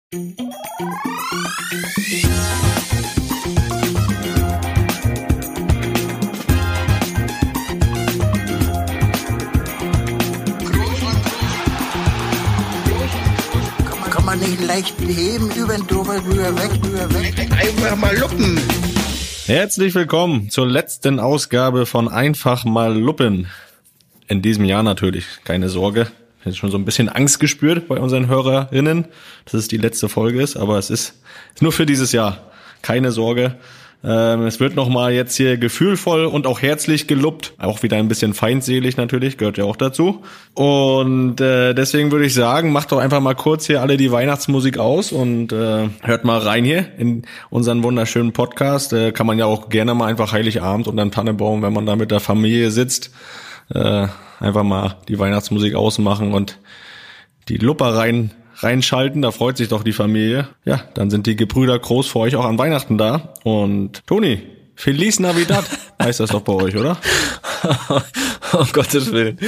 Kann man nicht leicht heben, über den drüber weg. Einfach mal luppen. Herzlich willkommen zur letzten Ausgabe von Einfach mal Luppen. In diesem Jahr natürlich, keine Sorge. Ich habe schon so ein bisschen Angst gespürt bei unseren Hörerinnen, dass es die letzte Folge ist, aber es ist nur für dieses Jahr. Keine Sorge. Es wird nochmal jetzt hier gefühlvoll und auch herzlich geluppt. Auch wieder ein bisschen feindselig natürlich, gehört ja auch dazu. Und deswegen würde ich sagen, macht doch einfach mal kurz hier alle die Weihnachtsmusik aus und hört mal rein hier in unseren wunderschönen Podcast. Kann man ja auch gerne mal einfach Heiligabend unter dem Tannenbaum, wenn man da mit der Familie sitzt, einfach mal die Weihnachtsmusik ausmachen und die Lupper reinschalten, da freut sich doch die Familie. Ja, dann sind die Gebrüder Groß für euch auch an Weihnachten da. Und Toni, Feliz Navidad heißt das doch bei euch, oder? Um Gottes Willen.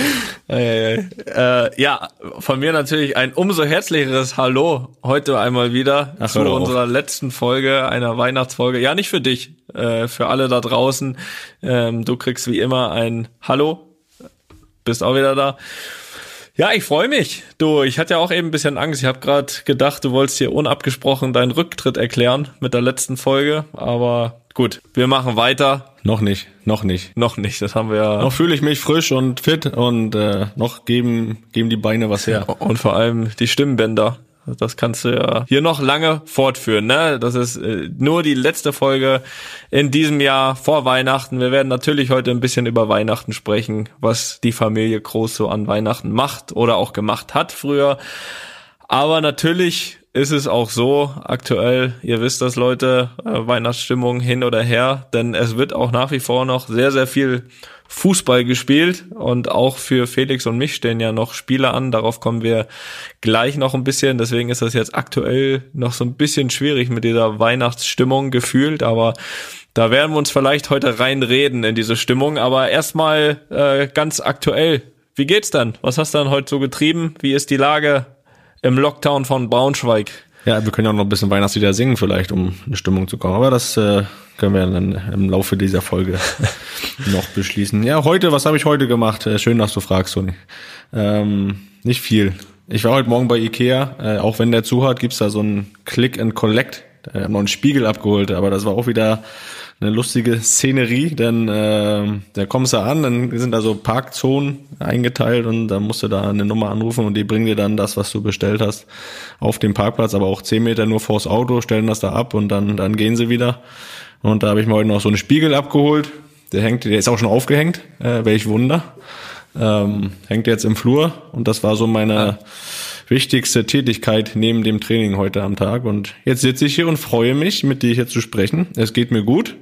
Ja, von mir natürlich ein umso herzlicheres Hallo heute einmal wieder zu unserer letzten Folge, einer Weihnachtsfolge. Ja, nicht für dich, für alle da draußen. Du kriegst wie immer ein Hallo, bist auch wieder da. Ja, ich freue mich. Du, ich hatte ja auch eben ein bisschen Angst. Ich habe gerade gedacht, du wolltest hier unabgesprochen deinen Rücktritt erklären mit der letzten Folge. Aber gut, wir machen weiter. Noch nicht. Noch nicht, das haben wir ja. Noch fühle ich mich frisch und fit und noch geben die Beine was her. Und vor allem die Stimmbänder. Das kannst du ja hier noch lange fortführen, ne? Das ist nur die letzte Folge in diesem Jahr vor Weihnachten. Wir werden natürlich heute ein bisschen über Weihnachten sprechen, was die Familie Groß so an Weihnachten macht oder auch gemacht hat früher. Aber natürlich ist es auch so aktuell, ihr wisst das, Leute, Weihnachtsstimmung hin oder her, denn es wird auch nach wie vor noch sehr, sehr viel Fußball gespielt und auch für Felix und mich stehen ja noch Spiele an, darauf kommen wir gleich noch ein bisschen, deswegen ist das jetzt aktuell noch so ein bisschen schwierig mit dieser Weihnachtsstimmung gefühlt, aber da werden wir uns vielleicht heute reinreden in diese Stimmung, aber erstmal ganz aktuell, wie geht's denn? Was hast du denn heute so getrieben? Wie ist die Lage im Lockdown von Braunschweig? Ja, wir können ja auch noch ein bisschen Weihnachtslieder singen vielleicht, um in Stimmung zu kommen. Aber das können wir dann im Laufe dieser Folge noch beschließen. Ja, was habe ich heute gemacht? Schön, dass du fragst, Toni. Nicht viel. Ich war heute Morgen bei Ikea. Auch wenn der zu hat, gibt's da so einen Click and Collect. Ich habe noch einen Spiegel abgeholt, aber das war auch wieder eine lustige Szenerie, denn da kommst du an, dann sind da so Parkzonen eingeteilt und dann musst du da eine Nummer anrufen und die bringen dir dann das, was du bestellt hast, auf den Parkplatz, aber auch 10 Meter nur vors Auto, stellen das da ab und dann gehen sie wieder. Und da habe ich mir heute noch so einen Spiegel abgeholt, der ist auch schon aufgehängt, welch Wunder. Hängt jetzt im Flur und das war so meine wichtigste Tätigkeit neben dem Training heute am Tag. Und jetzt sitze ich hier und freue mich, mit dir hier zu sprechen. Es geht mir gut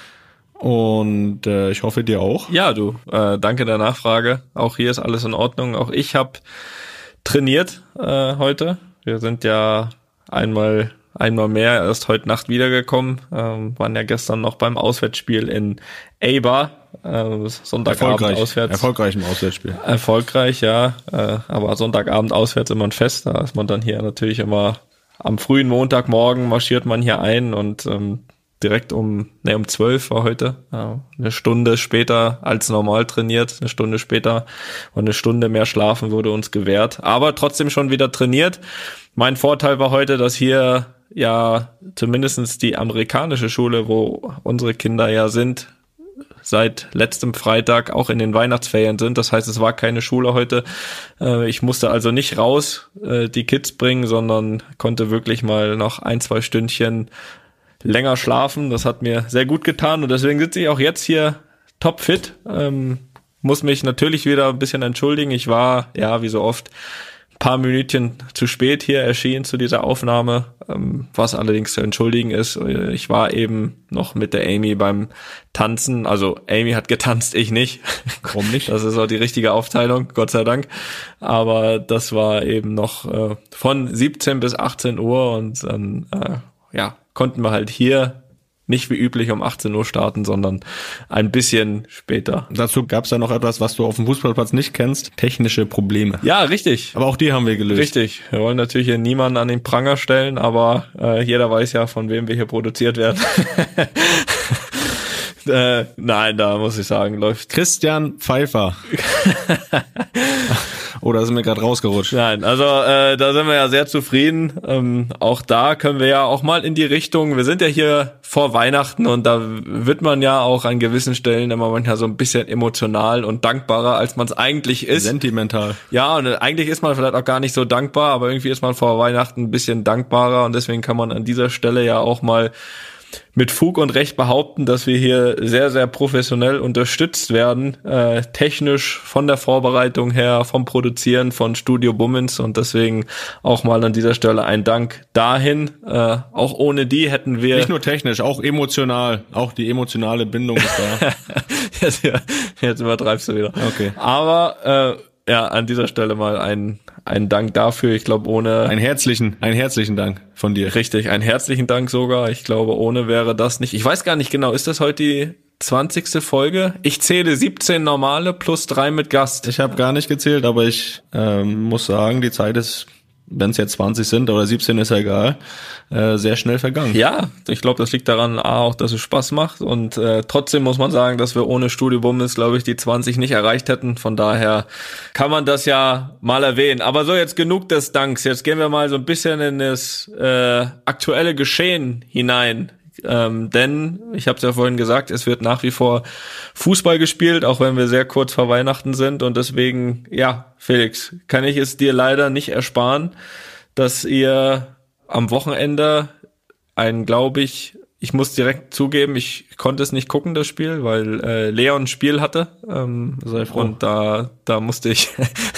und ich hoffe dir auch. Ja, du, danke der Nachfrage. Auch hier ist alles in Ordnung. Auch ich habe trainiert heute. Wir sind ja einmal mehr erst heute Nacht wiedergekommen. Waren ja gestern noch beim Auswärtsspiel in Eber. Sonntagabend auswärts. Erfolgreich im Auswärtsspiel. Erfolgreich, ja. Aber Sonntagabend auswärts immer ein Fest. Da ist man dann hier natürlich immer am frühen Montagmorgen marschiert man hier ein und direkt um 12 war heute. Eine Stunde später als normal trainiert. Eine Stunde später und eine Stunde mehr schlafen wurde uns gewährt. Aber trotzdem schon wieder trainiert. Mein Vorteil war heute, dass hier ja zumindestens die amerikanische Schule, wo unsere Kinder ja sind, seit letztem Freitag auch in den Weihnachtsferien sind. Das heißt, es war keine Schule heute. Ich musste also nicht raus die Kids bringen, sondern konnte wirklich mal noch 1-2 Stündchen länger schlafen. Das hat mir sehr gut getan und deswegen sitze ich auch jetzt hier topfit. Muss mich natürlich wieder ein bisschen entschuldigen. Ich war, ja, wie so oft, paar Minütchen zu spät hier erschienen zu dieser Aufnahme, was allerdings zu entschuldigen ist. Ich war eben noch mit der Amy beim Tanzen, also Amy hat getanzt, ich nicht. Warum nicht? Das ist auch die richtige Aufteilung, Gott sei Dank. Aber das war eben noch von 17 bis 18 Uhr und dann konnten wir halt hier nicht wie üblich um 18 Uhr starten, sondern ein bisschen später. Dazu gab es ja noch etwas, was du auf dem Fußballplatz nicht kennst, technische Probleme. Ja, richtig. Aber auch die haben wir gelöst. Richtig. Wir wollen natürlich hier niemanden an den Pranger stellen, aber jeder weiß ja, von wem wir hier produziert werden. Nein, da muss ich sagen, läuft Christian Pfeiffer. Oder ist mir gerade rausgerutscht? Nein, also da sind wir ja sehr zufrieden. Auch da können wir ja auch mal in die Richtung, wir sind ja hier vor Weihnachten und da wird man ja auch an gewissen Stellen immer manchmal so ein bisschen emotional und dankbarer, als man es eigentlich ist. Sentimental. Ja, und eigentlich ist man vielleicht auch gar nicht so dankbar, aber irgendwie ist man vor Weihnachten ein bisschen dankbarer und deswegen kann man an dieser Stelle ja auch mal mit Fug und Recht behaupten, dass wir hier sehr, sehr professionell unterstützt werden, technisch von der Vorbereitung her, vom Produzieren von Studio Bummens und deswegen auch mal an dieser Stelle ein Dank dahin. Auch ohne die hätten wir... Nicht nur technisch, auch emotional. Auch die emotionale Bindung ist da. Jetzt übertreibst du wieder. Okay. Aber ja, an dieser Stelle mal ein Dank dafür. Ich glaube, ohne... Einen herzlichen Dank von dir. Richtig, einen herzlichen Dank sogar. Ich glaube, ohne wäre das nicht... Ich weiß gar nicht genau, ist das heute die 20. Folge? Ich zähle 17 normale plus 3 mit Gast. Ich habe gar nicht gezählt, aber ich muss sagen, die Zeit ist, wenn es jetzt 20 sind oder 17, ist ja egal, sehr schnell vergangen. Ja, ich glaube, das liegt daran auch, dass es Spaß macht und trotzdem muss man sagen, dass wir ohne Studio Bummens, glaube ich, die 20 nicht erreicht hätten. Von daher kann man das ja mal erwähnen. Aber so, jetzt genug des Danks. Jetzt gehen wir mal so ein bisschen in das aktuelle Geschehen hinein. Denn, ich habe es ja vorhin gesagt, es wird nach wie vor Fußball gespielt, auch wenn wir sehr kurz vor Weihnachten sind und deswegen, ja, Felix, kann ich es dir leider nicht ersparen, dass ihr am Wochenende glaube ich muss direkt zugeben, ich konnte es nicht gucken, das Spiel, weil Leon ein Spiel hatte. Sei froh. Und da musste ich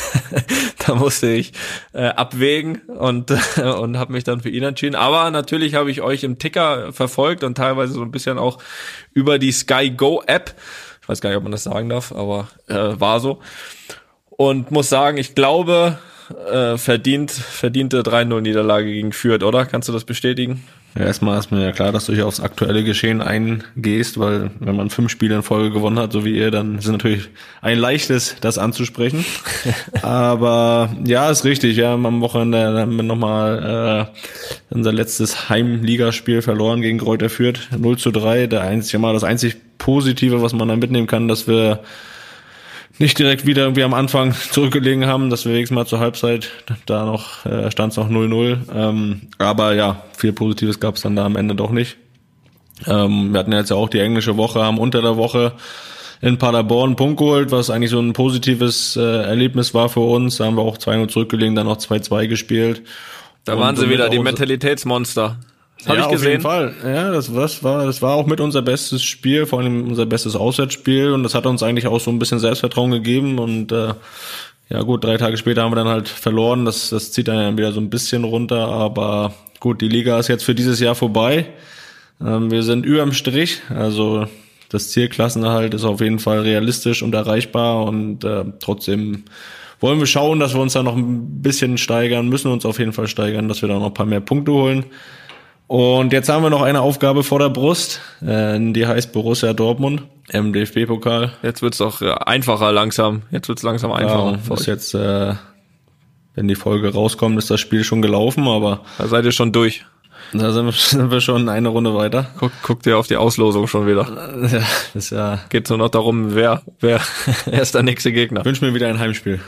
abwägen und habe mich dann für ihn entschieden. Aber natürlich habe ich euch im Ticker verfolgt und teilweise so ein bisschen auch über die Sky Go App. Ich weiß gar nicht, ob man das sagen darf, aber war so. Und muss sagen, ich glaube, verdiente 3-0 Niederlage gegen Fürth, oder? Kannst du das bestätigen? Ja, erstmal ist mir ja klar, dass du hier aufs aktuelle Geschehen eingehst, weil wenn man 5 Spiele in Folge gewonnen hat, so wie ihr, dann ist es natürlich ein leichtes, das anzusprechen. Aber ja, ist richtig. Ja, am Wochenende haben wir nochmal unser letztes Heimligaspiel verloren gegen Greuther Fürth, 0-3. Das einzig Positive, was man da mitnehmen kann, dass wir nicht direkt wieder irgendwie am Anfang zurückgelegen haben, dass wir wenigstens mal zur Halbzeit da noch stand es noch 0-0. Aber ja, viel Positives gab es dann da am Ende doch nicht. Wir hatten ja jetzt ja auch die englische Woche, haben unter der Woche in Paderborn einen Punkt geholt, was eigentlich so ein positives Erlebnis war für uns. Da haben wir auch 2-0 zurückgelegen, dann noch 2-2 gespielt. Da waren sie wieder, die Mentalitätsmonster. Das habe ich gesehen. Auf jeden Fall. Ja, das war auch mit unser bestes Spiel, vor allem unser bestes Auswärtsspiel und das hat uns eigentlich auch so ein bisschen Selbstvertrauen gegeben und ja gut, 3 Tage später haben wir dann halt verloren, das zieht dann wieder so ein bisschen runter, aber gut, die Liga ist jetzt für dieses Jahr vorbei. Wir sind überm Strich, also das Ziel Klassenerhalt ist auf jeden Fall realistisch und erreichbar und trotzdem wollen wir schauen, dass wir uns da noch ein bisschen steigern, müssen uns auf jeden Fall steigern, dass wir da noch ein paar mehr Punkte holen. Und jetzt haben wir noch eine Aufgabe vor der Brust, die heißt Borussia Dortmund im DFB-Pokal. Jetzt wird's doch einfacher langsam. Jetzt wird's langsam einfacher. Ja, ist jetzt, wenn die Folge rauskommt, ist das Spiel schon gelaufen, aber da seid ihr schon durch. Da sind wir schon eine Runde weiter. Guckt ihr auf die Auslosung schon wieder. Ja, ist ja. Geht nur noch darum, wer ist der nächste Gegner. Ich wünsche mir wieder ein Heimspiel.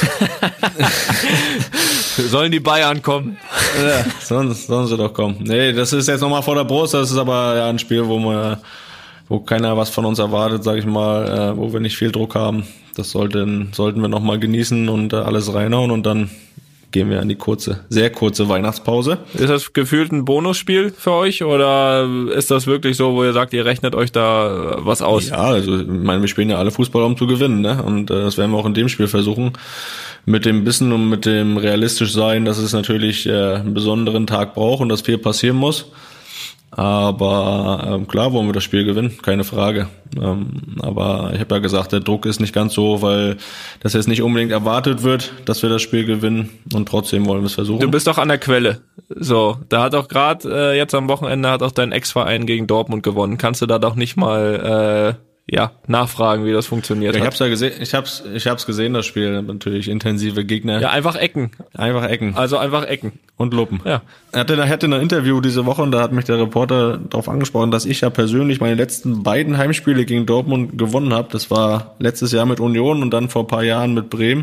Sollen die Bayern kommen? Ja, sollen sie doch kommen. Nee, das ist jetzt nochmal vor der Brust, das ist aber ja ein Spiel, wo keiner was von uns erwartet, sag ich mal, wo wir nicht viel Druck haben. Das sollten wir nochmal genießen und alles reinhauen und dann gehen wir an die sehr kurze Weihnachtspause. Ist das gefühlt ein Bonusspiel für euch oder ist das wirklich so, wo ihr sagt, ihr rechnet euch da was aus? Ja, also ich meine, wir spielen ja alle Fußball, um zu gewinnen, ne? Und das werden wir auch in dem Spiel versuchen. Mit dem Wissen und mit dem realistisch sein, dass es natürlich einen besonderen Tag braucht und dass viel passieren muss. Aber klar wollen wir das Spiel gewinnen, keine Frage. Aber ich habe ja gesagt, der Druck ist nicht ganz so, weil das jetzt nicht unbedingt erwartet wird, dass wir das Spiel gewinnen und trotzdem wollen wir es versuchen. Du bist doch an der Quelle. So, da hat doch gerade jetzt am Wochenende hat auch dein Ex-Verein gegen Dortmund gewonnen. Kannst du da doch nicht mal nachfragen, wie das funktioniert hat? Ich hab's ja gesehen, ich hab's gesehen, das Spiel, natürlich intensive Gegner. Ja, einfach Ecken. Einfach Ecken. Also einfach Ecken. Und Luppen. Ja. Er hatte ein Interview diese Woche und da hat mich der Reporter darauf angesprochen, dass ich ja persönlich meine letzten beiden Heimspiele gegen Dortmund gewonnen habe. Das war letztes Jahr mit Union und dann vor ein paar Jahren mit Bremen.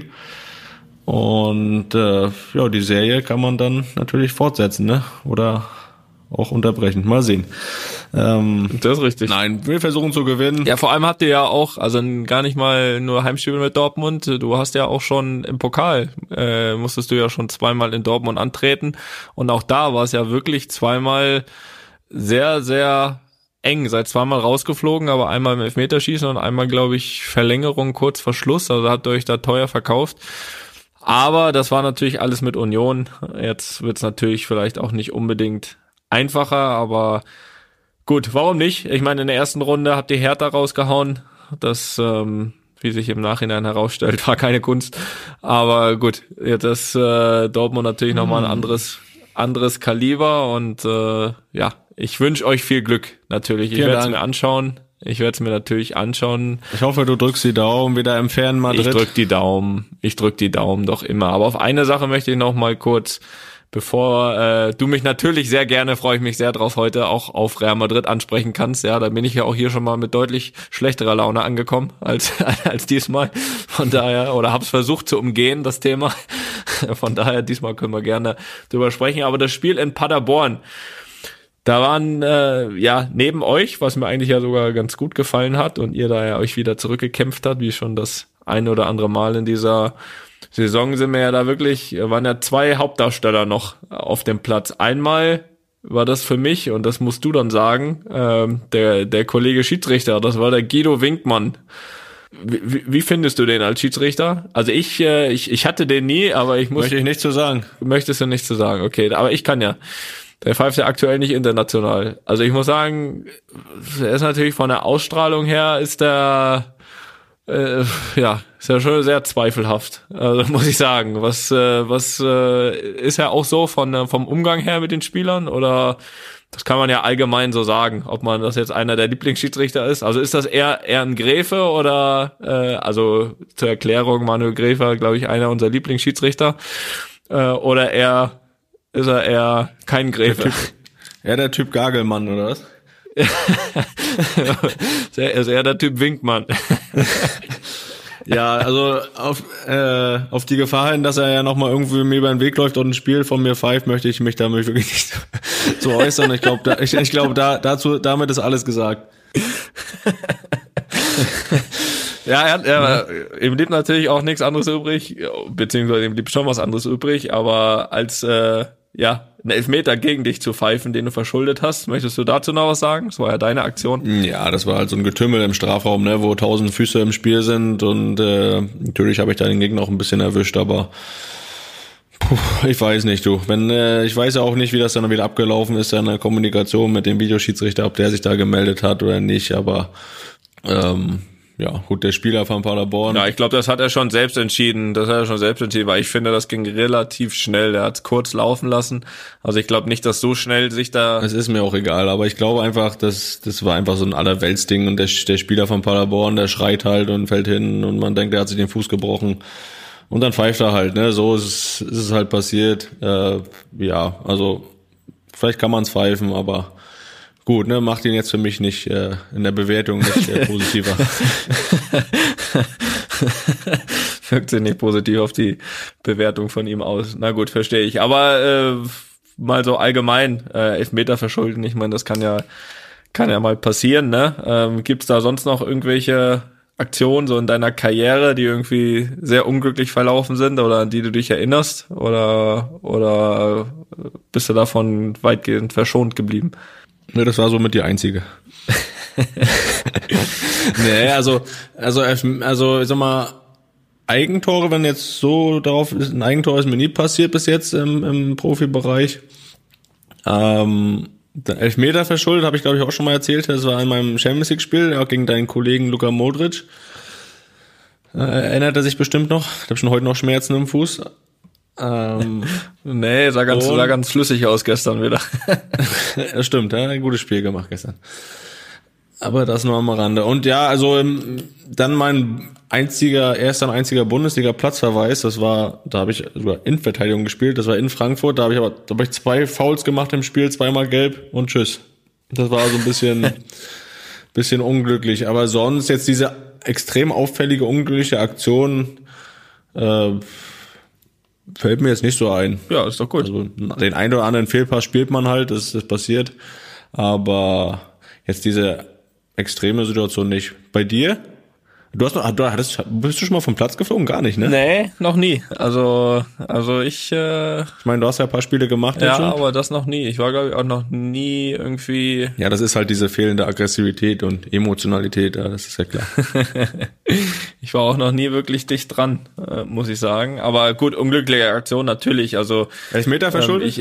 Und die Serie kann man dann natürlich fortsetzen, ne? Oder auch unterbrechen. Mal sehen. Das ist richtig. Nein, wir versuchen zu gewinnen. Ja, vor allem habt ihr ja auch, also gar nicht mal nur Heimspiele mit Dortmund, du hast ja auch schon im Pokal, musstest du ja schon zweimal in Dortmund antreten und auch da war es ja wirklich zweimal sehr, sehr eng, seid zweimal rausgeflogen, aber einmal im Elfmeterschießen und einmal, glaube ich, Verlängerung kurz vor Schluss, also habt ihr euch da teuer verkauft. Aber das war natürlich alles mit Union, jetzt wird's natürlich vielleicht auch nicht unbedingt einfacher, aber gut, warum nicht? Ich meine, in der ersten Runde habt ihr Hertha rausgehauen. Das, wie sich im Nachhinein herausstellt, war keine Kunst. Aber gut, jetzt ist Dortmund natürlich nochmal ein anderes Kaliber. Und ich wünsche euch viel Glück, natürlich. Ich werde es mir anschauen. Ich werde es mir natürlich anschauen. Ich hoffe, du drückst die Daumen wieder im fernen Madrid. Ich drück die Daumen doch immer. Aber auf eine Sache möchte ich noch mal kurz, bevor du mich natürlich sehr gerne, freue ich mich sehr drauf, heute auch auf Real Madrid ansprechen kannst. Ja, da bin ich ja auch hier schon mal mit deutlich schlechterer Laune angekommen als diesmal. Von daher, oder hab's versucht zu umgehen, das Thema. Von daher, diesmal können wir gerne drüber sprechen. Aber das Spiel in Paderborn, da waren neben euch, was mir eigentlich ja sogar ganz gut gefallen hat und ihr da ja euch wieder zurückgekämpft habt, wie schon das eine oder andere Mal in dieser Saison waren ja zwei Hauptdarsteller noch auf dem Platz. Einmal war das für mich, und das musst du dann sagen, der Kollege Schiedsrichter, das war der Guido Winkmann. Wie findest du den als Schiedsrichter? Also ich hatte den nie, aber möchte ich nicht zu sagen. Möchtest du nicht zu sagen, okay, aber ich kann ja. Der pfeift ja aktuell nicht international. Also ich muss sagen, er ist natürlich von der Ausstrahlung her, ist ja schon sehr zweifelhaft. Also muss ich sagen. Was ist er auch so vom Umgang her mit den Spielern, oder das kann man ja allgemein so sagen, ob man das jetzt einer der Lieblingsschiedsrichter ist. Also ist das eher ein Gräfe oder also zur Erklärung, Manuel Gräfe, glaube ich, einer unserer Lieblingsschiedsrichter, oder ist er eher kein Gräfe? Der Typ Gagelmann, oder was? Ist eher der Typ Winkmann. Ja, also auf die Gefahr hin, dass er ja nochmal irgendwie mir über den Weg läuft und ein Spiel von mir pfeift, möchte ich mich damit wirklich nicht so äußern. Ich glaube, damit ist alles gesagt. Ja, ihm blieb natürlich auch nichts anderes übrig, beziehungsweise ihm blieb schon was anderes übrig, aber als einen Elfmeter gegen dich zu pfeifen, den du verschuldet hast, möchtest du dazu noch was sagen? Das war ja deine Aktion. Ja, das war halt so ein Getümmel im Strafraum, ne, wo 1000 Füße im Spiel sind, und natürlich habe ich da den Gegner auch ein bisschen erwischt, aber ich weiß nicht, du. Ich weiß ja auch nicht, wie das dann wieder abgelaufen ist in der Kommunikation mit dem Videoschiedsrichter, ob der sich da gemeldet hat oder nicht, aber gut, der Spieler von Paderborn. Ja, ich glaube, das hat er schon selbst entschieden. Weil ich finde, das ging relativ schnell. Der hat es kurz laufen lassen. Also ich glaube nicht, dass so schnell sich da... Es ist mir auch egal, aber ich glaube einfach, das war einfach so ein Allerweltsding, und der Spieler von Paderborn, der schreit halt und fällt hin und man denkt, der hat sich den Fuß gebrochen. Und dann pfeift er halt, ne? So ist es halt passiert. Also vielleicht kann man es pfeifen, aber... Gut, ne, macht ihn jetzt für mich nicht in der Bewertung nicht positiver. Wirkt sich nicht positiv auf die Bewertung von ihm aus. Na gut, verstehe ich. Aber mal so allgemein Elfmeter verschulden, ich meine, das kann ja mal passieren, ne? Gibt's da sonst noch irgendwelche Aktionen so in deiner Karriere, die irgendwie sehr unglücklich verlaufen sind oder an die du dich erinnerst? Oder bist du davon weitgehend verschont geblieben? Ne, das war somit die einzige. Nee, also ich sag mal, Eigentore, wenn jetzt so darauf ist, ein Eigentor ist mir nie passiert bis jetzt im Profibereich. Der Elfmeter verschuldet, habe ich glaube ich auch schon mal erzählt. Das war in meinem Champions League-Spiel auch gegen deinen Kollegen Luka Modric. Erinnert er sich bestimmt noch. Ich habe schon heute noch Schmerzen im Fuß. Nee, sah ganz flüssig aus gestern wieder. Das stimmt, er hat ein gutes Spiel gemacht gestern. Aber das nur am Rande. Und ja, also dann mein erster einziger Bundesliga-Platzverweis, da habe ich sogar Innenverteidigung gespielt, das war in Frankfurt, da habe ich 2 Fouls gemacht im Spiel, 2-mal gelb und tschüss. Das war so ein bisschen unglücklich. Aber sonst jetzt diese extrem auffällige, unglückliche Aktion, fällt mir jetzt nicht so ein. Ja, ist doch gut. Also den einen oder anderen Fehlpass spielt man halt, das passiert. Aber jetzt diese extreme Situation nicht. Bei dir? Bist du schon mal vom Platz geflogen? Gar nicht, ne? Nee, noch nie. Also ich meine, du hast ja ein paar Spiele gemacht. Ja, schon. aber das noch nie. Ich war, glaube ich, auch noch nie irgendwie... Ja, das ist halt diese fehlende Aggressivität und Emotionalität, ja, das ist ja klar. Ich war auch noch nie wirklich dicht dran, muss ich sagen. Aber gut, unglückliche Aktion natürlich. Also Elfmeter verschuldet?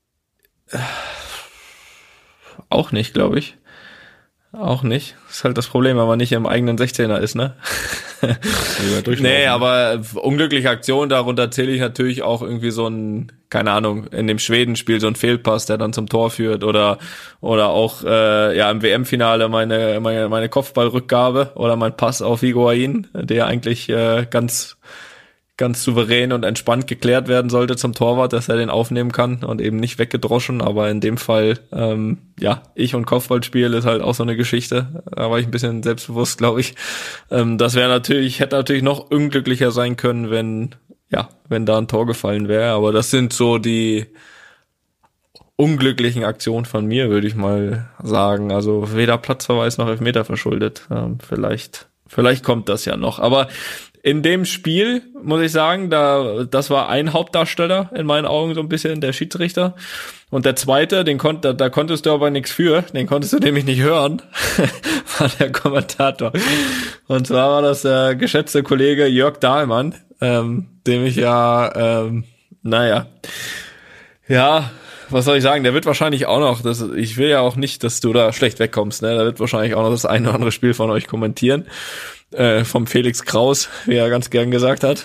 Auch nicht, glaube ich. Auch nicht. Das ist halt das Problem, wenn man nicht im eigenen 16er ist, ne? Nee, aber unglückliche Aktion, darunter zähle ich natürlich auch irgendwie so ein, keine Ahnung, in dem Schwedenspiel so ein Fehlpass, der dann zum Tor führt oder auch im WM-Finale meine Kopfballrückgabe oder mein Pass auf Higuain, der eigentlich ganz souverän und entspannt geklärt werden sollte zum Torwart, dass er den aufnehmen kann und eben nicht weggedroschen, aber in dem Fall, ich und Kopfballspiel ist halt auch so eine Geschichte, da war ich ein bisschen selbstbewusst, glaube ich. Das hätte natürlich noch unglücklicher sein können, wenn da ein Tor gefallen wäre, aber das sind so die unglücklichen Aktionen von mir, würde ich mal sagen, also weder Platzverweis noch Elfmeter verschuldet, vielleicht kommt das ja noch, aber in dem Spiel, muss ich sagen, das war ein Hauptdarsteller in meinen Augen so ein bisschen, der Schiedsrichter. Und der zweite, da konntest du aber nichts für, den konntest du nämlich nicht hören, war der Kommentator. Und zwar war das der geschätzte Kollege Jörg Dahlmann, dem ich was soll ich sagen, der wird wahrscheinlich auch noch, ich will ja auch nicht, dass du da schlecht wegkommst, ne? Der wird wahrscheinlich auch noch das eine oder andere Spiel von euch kommentieren. Vom Felix Kraus, wie er ganz gern gesagt hat.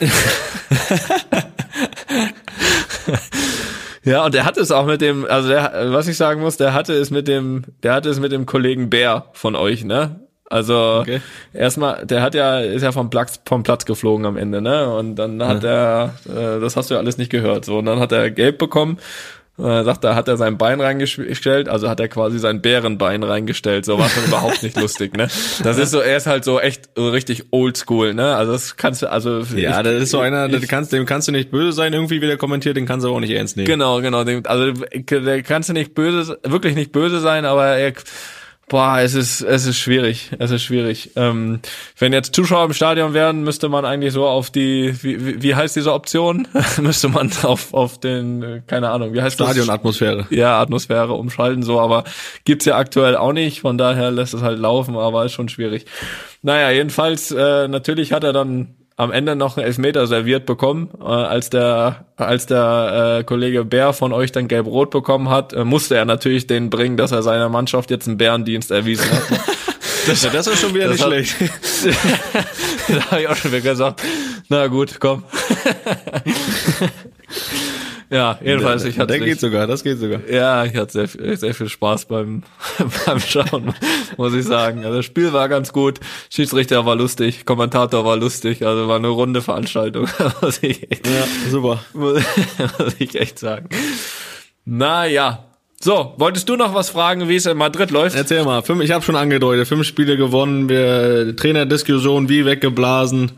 Ja, und der hatte es auch mit dem, was ich sagen muss, der hatte es mit dem Kollegen Bär von euch, ne? Also erstmal, ist ja vom Platz geflogen am Ende, ne? Und dann hat das hast du ja alles nicht gehört, so, und dann hat er gelb bekommen. Sagt er, hat er sein Bein reingestellt, also hat er quasi sein Bärenbein reingestellt, so war schon überhaupt nicht lustig, ne? Das ist so, er ist halt so echt so richtig oldschool, ne? Also das kannst du, ja, das ist so einer, dem kannst du nicht böse sein, irgendwie, wie der kommentiert, den kannst du auch nicht ernst nehmen. Genau, der kannst du wirklich nicht böse sein, aber es ist schwierig. Wenn jetzt Zuschauer im Stadion wären, müsste man eigentlich so auf die, wie heißt diese Option? Müsste man auf den, keine Ahnung, wie heißt das? Stadionatmosphäre. Ja, Atmosphäre umschalten, so, aber gibt's ja aktuell auch nicht, von daher lässt es halt laufen, aber ist schon schwierig. Naja, jedenfalls, natürlich hat er dann am Ende noch einen Elfmeter serviert bekommen, als der Kollege Bär von euch dann gelb-rot bekommen hat, musste er natürlich den bringen, dass er seiner Mannschaft jetzt einen Bärendienst erwiesen hat. Das ist schon wieder nicht schlecht. Da habe ich auch schon wieder gesagt, na gut, komm. Ja, jedenfalls, das geht sogar. Ja, ich hatte sehr viel Spaß beim Schauen, muss ich sagen. Also das Spiel war ganz gut, Schiedsrichter war lustig, Kommentator war lustig, also war eine runde Veranstaltung, muss ich echt sagen. Naja. So, wolltest du noch was fragen, wie es in Madrid läuft? Erzähl mal, ich habe schon angedeutet, 5 Spiele gewonnen, Trainerdiskussion wie weggeblasen.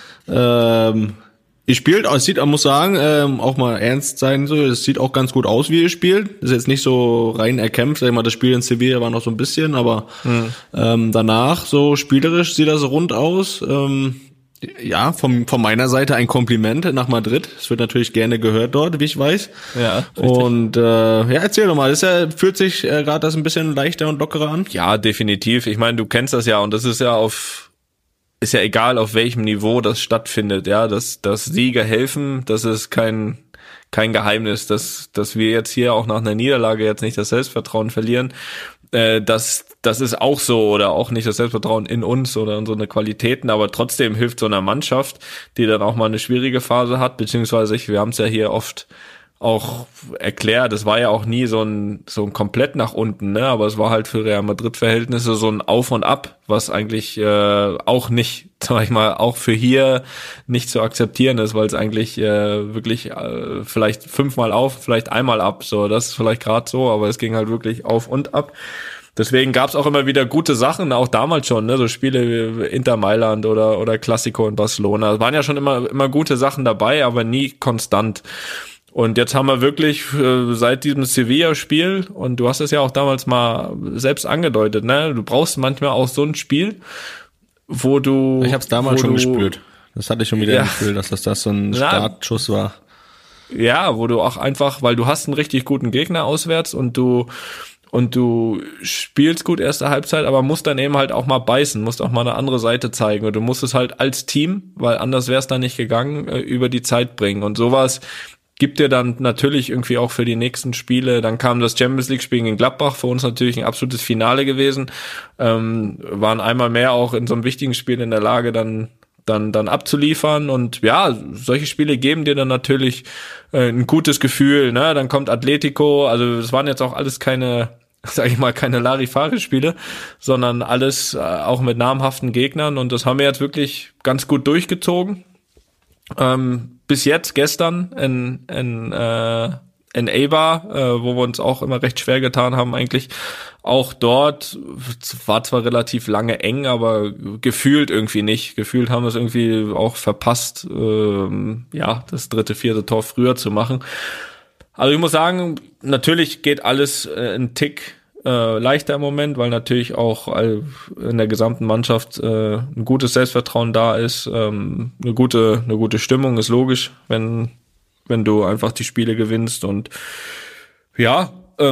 Ihr spielt, muss sagen, auch mal ernst sein, so, es sieht auch ganz gut aus, wie ihr spielt. Ist jetzt nicht so rein erkämpft, sag ich mal, das Spiel in Sevilla war noch so ein bisschen, aber danach, so spielerisch sieht das rund aus. Ja, von meiner Seite ein Kompliment nach Madrid. Es wird natürlich gerne gehört dort, wie ich weiß. Ja, richtig. Und erzähl doch mal, fühlt sich gerade das ein bisschen leichter und lockerer an? Ja, definitiv. Ich meine, du kennst das ja, und das ist ja ist ja egal, auf welchem Niveau das stattfindet, ja, dass Sieger helfen, das ist kein kein Geheimnis, dass wir jetzt hier auch nach einer Niederlage jetzt nicht das Selbstvertrauen verlieren. Das ist auch so, oder auch nicht das Selbstvertrauen in uns oder in so eine Qualitäten, aber trotzdem hilft so einer Mannschaft, die dann auch mal eine schwierige Phase hat, beziehungsweise wir haben es ja hier oft auch erklärt, es war ja auch nie so ein komplett nach unten, ne, aber es war halt für Real Madrid Verhältnisse so ein Auf und Ab, was eigentlich auch nicht, sag ich mal, auch für hier nicht zu akzeptieren ist, weil es eigentlich wirklich vielleicht 5-mal auf, vielleicht einmal ab, so, das ist vielleicht gerade so, aber es ging halt wirklich auf und ab. Deswegen gab's auch immer wieder gute Sachen, auch damals schon, ne, so Spiele wie Inter Mailand oder Clasico in Barcelona. Es waren ja schon immer gute Sachen dabei, aber nie konstant. Und jetzt haben wir wirklich seit diesem Sevilla-Spiel, und du hast es ja auch damals mal selbst angedeutet, ne, du brauchst manchmal auch so ein Spiel, wo du... Ich habe es damals schon gespürt. Das hatte ich schon wieder im Gefühl, dass das so ein Startschuss war. Ja, wo du auch einfach, weil du hast einen richtig guten Gegner auswärts und du spielst gut erste Halbzeit, aber musst dann eben halt auch mal beißen, musst auch mal eine andere Seite zeigen, und du musst es halt als Team, weil anders wäre es dann nicht gegangen, über die Zeit bringen. Und sowas gibt dir dann natürlich irgendwie auch für die nächsten Spiele. Dann kam das Champions League Spiel gegen Gladbach, für uns natürlich ein absolutes Finale gewesen, waren einmal mehr auch in so einem wichtigen Spiel in der Lage, dann abzuliefern, und ja, solche Spiele geben dir dann natürlich ein gutes Gefühl, ne? Dann kommt Atletico, also es waren jetzt auch alles keine, sag ich mal, keine Larifari-Spiele, sondern alles auch mit namhaften Gegnern, und das haben wir jetzt wirklich ganz gut durchgezogen. Bis jetzt, gestern in Eibar, wo wir uns auch immer recht schwer getan haben eigentlich, auch dort war zwar relativ lange eng, aber gefühlt irgendwie nicht. Gefühlt haben wir es irgendwie auch verpasst, das 3., 4. Tor früher zu machen. Also ich muss sagen, natürlich geht alles ein Tick leichter im Moment, weil natürlich auch in der gesamten Mannschaft ein gutes Selbstvertrauen da ist, eine gute Stimmung ist logisch, wenn du einfach die Spiele gewinnst, und ja,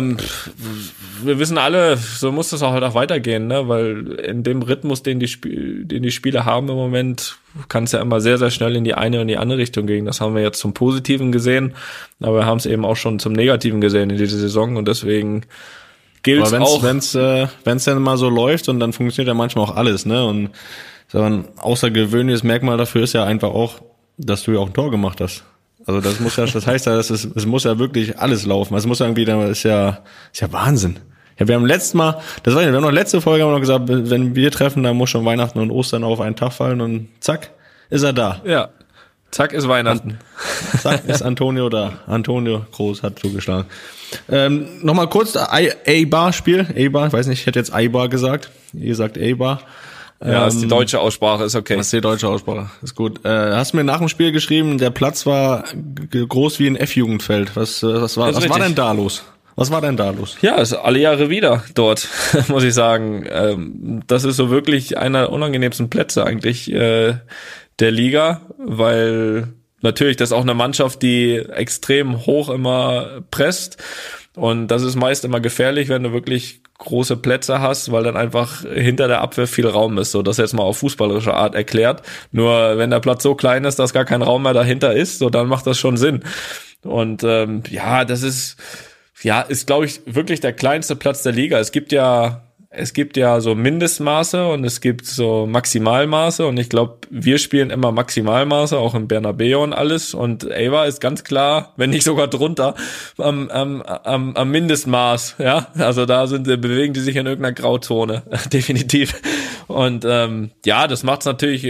wir wissen alle, so muss das auch halt auch weitergehen, ne, weil in dem Rhythmus, den die Spiele haben im Moment, kann es ja immer sehr, sehr schnell in die eine und die andere Richtung gehen. Das haben wir jetzt zum Positiven gesehen, aber wir haben es eben auch schon zum Negativen gesehen in dieser Saison, und deswegen gilt es auch. Wenn's dann mal so läuft, und dann funktioniert ja manchmal auch alles, ne, und so ein außergewöhnliches Merkmal dafür ist ja einfach auch, dass du ja auch ein Tor gemacht hast. Also das heißt ja, es muss ja wirklich alles laufen. Es muss irgendwie, das ist ja Wahnsinn. Ja, wir haben noch letzte Folge haben wir noch gesagt, wenn wir treffen, dann muss schon Weihnachten und Ostern auf einen Tag fallen, und zack, ist er da. Ja. Zack ist Weihnachten. Zack ist Antonio da. Antonio Groß hat zugeschlagen. Nochmal kurz, Eibar-Spiel. Eibar, ich weiß nicht, ich hätte jetzt Eibar gesagt. Ihr sagt Eibar. Ja, ist die deutsche Aussprache, ist okay. Das ist die deutsche Aussprache, ist gut. Hast mir nach dem Spiel geschrieben, der Platz war groß wie ein F-Jugendfeld. Was war denn da los? Was war denn da los? Ja, ist alle Jahre wieder dort, muss ich sagen. Das ist so wirklich einer der unangenehmsten Plätze eigentlich der Liga, weil natürlich das ist auch eine Mannschaft, die extrem hoch immer presst. Und das ist meist immer gefährlich, wenn du wirklich große Plätze hast, weil dann einfach hinter der Abwehr viel Raum ist. So, das jetzt mal auf fußballerische Art erklärt. Nur wenn der Platz so klein ist, dass gar kein Raum mehr dahinter ist, so dann macht das schon Sinn. Und das ist glaube ich wirklich der kleinste Platz der Liga. Es gibt ja so Mindestmaße und es gibt so Maximalmaße, und ich glaube, wir spielen immer Maximalmaße, auch im Bernabeu und alles, und Eibar ist ganz klar, wenn nicht sogar drunter, am Mindestmaß, ja, also da bewegen die sich in irgendeiner Grauzone, definitiv, und das macht's natürlich.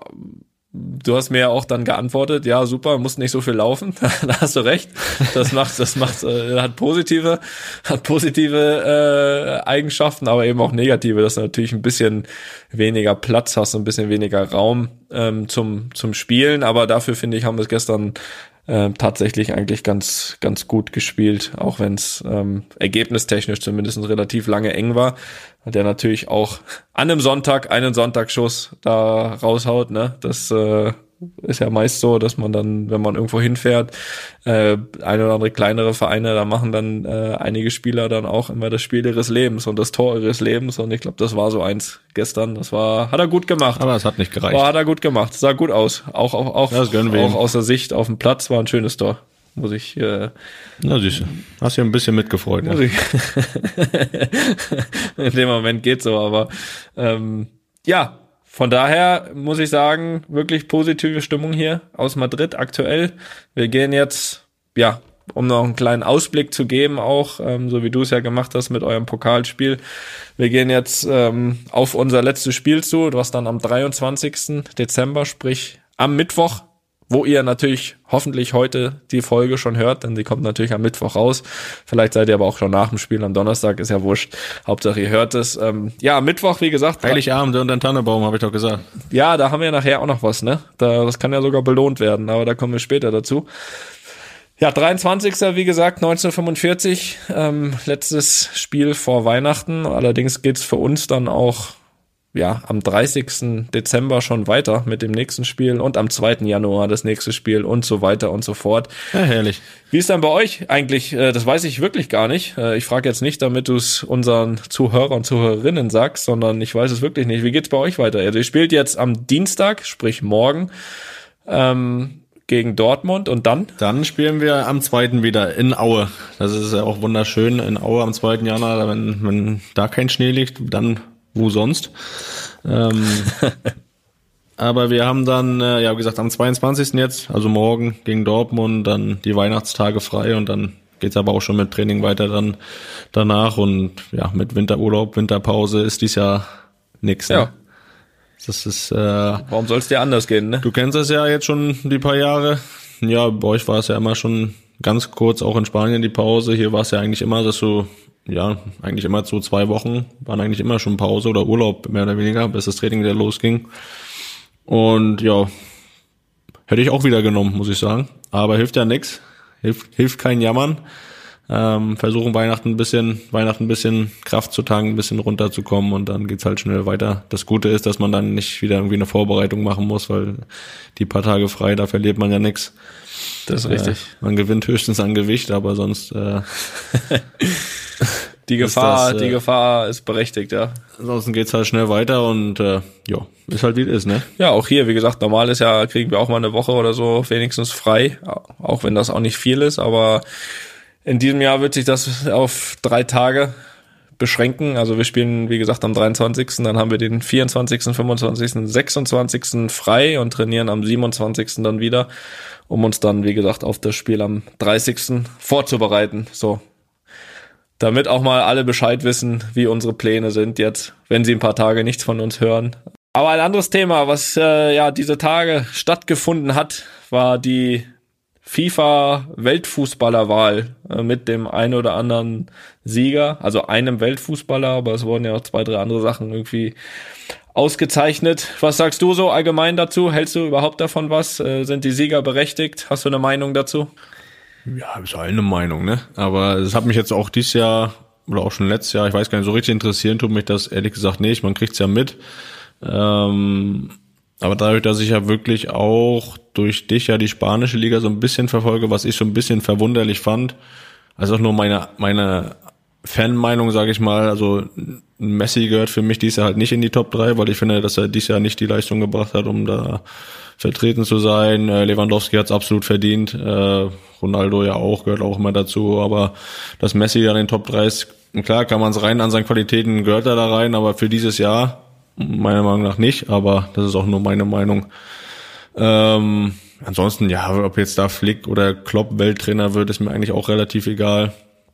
Du hast mir ja auch dann geantwortet, ja super, musst nicht so viel laufen, da hast du recht, hat positive Eigenschaften, aber eben auch negative, dass du natürlich ein bisschen weniger Platz hast, ein bisschen weniger Raum zum Spielen, aber dafür finde ich, haben wir es gestern tatsächlich eigentlich ganz, ganz gut gespielt, auch wenn es ergebnistechnisch zumindest relativ lange eng war, der natürlich auch an einem Sonntag einen Sonntagsschuss da raushaut, ne? Das ist ja meist so, dass man dann, wenn man irgendwo hinfährt, eine oder andere kleinere Vereine, da machen dann einige Spieler dann auch immer das Spiel ihres Lebens und das Tor ihres Lebens, und ich glaube, das war so eins gestern. Hat er gut gemacht. Aber es hat nicht gereicht. Hat er gut gemacht. Sah gut aus. Auch aus der Sicht auf dem Platz war ein schönes Tor. muss ich. Na siehst du, hast ja ein bisschen mitgefreut. Muss ich in dem Moment geht's so, aber ja, von daher muss ich sagen, wirklich positive Stimmung hier aus Madrid aktuell. Wir gehen jetzt, ja, um noch einen kleinen Ausblick zu geben, auch, so wie du es ja gemacht hast mit eurem Pokalspiel. Wir gehen jetzt auf unser letztes Spiel zu, was dann am 23. Dezember, sprich am Mittwoch, wo ihr natürlich hoffentlich heute die Folge schon hört, denn die kommt natürlich am Mittwoch raus. Vielleicht seid ihr aber auch schon nach dem Spiel am Donnerstag, ist ja wurscht. Hauptsache ihr hört es. Ja, am Mittwoch, wie gesagt. Heiligabend und ein Tannenbaum, habe ich doch gesagt. Ja, da haben wir nachher auch noch was, ne? Das kann ja sogar belohnt werden, aber da kommen wir später dazu. Ja, 23. wie gesagt, 1945, letztes Spiel vor Weihnachten. Allerdings geht's für uns dann auch ja am 30. Dezember schon weiter mit dem nächsten Spiel und am 2. Januar das nächste Spiel und so weiter und so fort. Ja, herrlich. Wie ist dann bei euch eigentlich? Das weiß ich wirklich gar nicht. Ich frage jetzt nicht, damit du es unseren Zuhörern und Zuhörerinnen sagst, sondern ich weiß es wirklich nicht. Wie geht's bei euch weiter? Also ihr spielt jetzt am Dienstag, sprich morgen, gegen Dortmund und dann? Dann spielen wir am 2. wieder in Aue. Das ist ja auch wunderschön in Aue am 2. Januar, wenn da kein Schnee liegt, dann wo sonst. Aber wir haben dann, ja wie gesagt, am 22. jetzt, also morgen gegen Dortmund, dann die Weihnachtstage frei und dann geht's aber auch schon mit Training weiter dann danach und ja, mit Winterurlaub, Winterpause ist dies Jahr nix. Ne? Ja. Das ist, warum soll es dir anders gehen, ne? Du kennst das ja jetzt schon die paar Jahre. Ja, bei euch war es ja immer schon ganz kurz, auch in Spanien die Pause. Hier war es ja eigentlich immer, dass du, ja, eigentlich immer so 2 Wochen waren eigentlich immer schon Pause oder Urlaub, mehr oder weniger, bis das Training wieder losging. Und ja, hätte ich auch wieder genommen, muss ich sagen. Aber hilft ja nix. Hilft kein Jammern. Versuchen Weihnachten ein bisschen Kraft zu tanken, ein bisschen runterzukommen und dann geht's halt schnell weiter. Das Gute ist, dass man dann nicht wieder irgendwie eine Vorbereitung machen muss, weil die paar Tage frei, da verliert man ja nix. Das ist richtig. Man gewinnt höchstens an Gewicht, aber sonst die Gefahr ist berechtigt, ja. Ansonsten geht's halt schnell weiter und ja, ist halt wie es ist, ne? Ja, auch hier, wie gesagt, normal ist ja, kriegen wir auch mal eine Woche oder so wenigstens frei, auch wenn das auch nicht viel ist, aber in diesem Jahr wird sich das auf 3 Tage beschränken. Also wir spielen, wie gesagt, am 23. Dann haben wir den 24., 25., 26. frei und trainieren am 27. dann wieder, um uns dann, wie gesagt, auf das Spiel am 30. vorzubereiten. So, damit auch mal alle Bescheid wissen, wie unsere Pläne sind jetzt, wenn sie ein paar Tage nichts von uns hören. Aber ein anderes Thema, was ja diese Tage stattgefunden hat, war die FIFA-Weltfußballerwahl mit dem einen oder anderen Sieger, also einem Weltfußballer, aber es wurden ja auch 2, 3 andere Sachen irgendwie ausgezeichnet. Was sagst du so allgemein dazu? Hältst du überhaupt davon was? Sind die Sieger berechtigt? Hast du eine Meinung dazu? Ja, ist halt eine Meinung, ne? Aber es hat mich jetzt auch dieses Jahr oder auch schon letztes Jahr, ich weiß gar nicht, so richtig interessieren tut mich das ehrlich gesagt nicht. Man kriegt's ja mit. Aber dadurch, dass ich ja wirklich auch durch dich ja die spanische Liga so ein bisschen verfolge, was ich so ein bisschen verwunderlich fand, also auch nur meine Fanmeinung, sage ich mal, also Messi gehört für mich dieses Jahr halt nicht in die Top 3, weil ich finde, dass er dieses Jahr nicht die Leistung gebracht hat, um da vertreten zu sein. Lewandowski hat's absolut verdient, Ronaldo ja auch, gehört auch immer dazu, aber dass Messi ja in den Top 3 ist, klar kann man es rein an seinen Qualitäten, gehört er da rein, aber für dieses Jahr meiner Meinung nach nicht, aber das ist auch nur meine Meinung. Ansonsten, ja, ob jetzt da Flick oder Klopp Welttrainer wird, ist mir eigentlich auch relativ egal.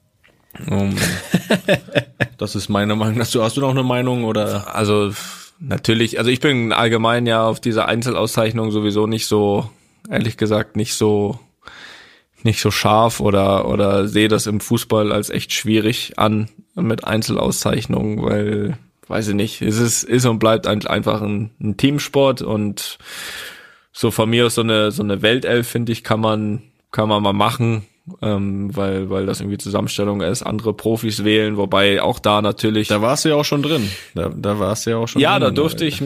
Das ist meine Meinung. Hast du noch eine Meinung oder? Also natürlich, also ich bin allgemein ja auf diese Einzelauszeichnung sowieso nicht so, ehrlich gesagt, nicht so scharf oder sehe das im Fußball als echt schwierig an mit Einzelauszeichnungen, weil weiß ich nicht, ist und bleibt einfach ein Teamsport und so von mir aus so eine Weltelf, finde ich, kann man mal machen, weil das irgendwie Zusammenstellung ist, andere Profis wählen, wobei auch da natürlich... Da warst du ja auch schon drin. Da warst du ja auch schon drin. Ja, da durfte ich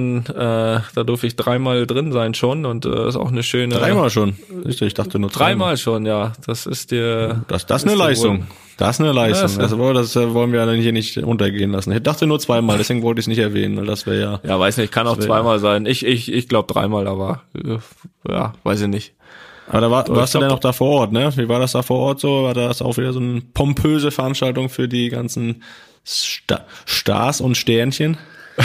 3-mal drin sein schon und ist auch eine schöne... 3-mal schon? Ich dachte nur 3-mal schon, ja. Das ist dir... Das ist eine Leistung. Das ist eine Leistung. Das wollen wir hier nicht untergehen lassen. Ich dachte nur 2-mal, deswegen wollte ich es nicht erwähnen, weil das wäre ja... Ja, weiß nicht, kann auch 2-mal sein. Ich glaube 3-mal, aber ja, weiß ich nicht. Aber warst du denn noch da vor Ort, ne? Wie war das da vor Ort so? War das auch wieder so eine pompöse Veranstaltung für die ganzen Stars und Sternchen?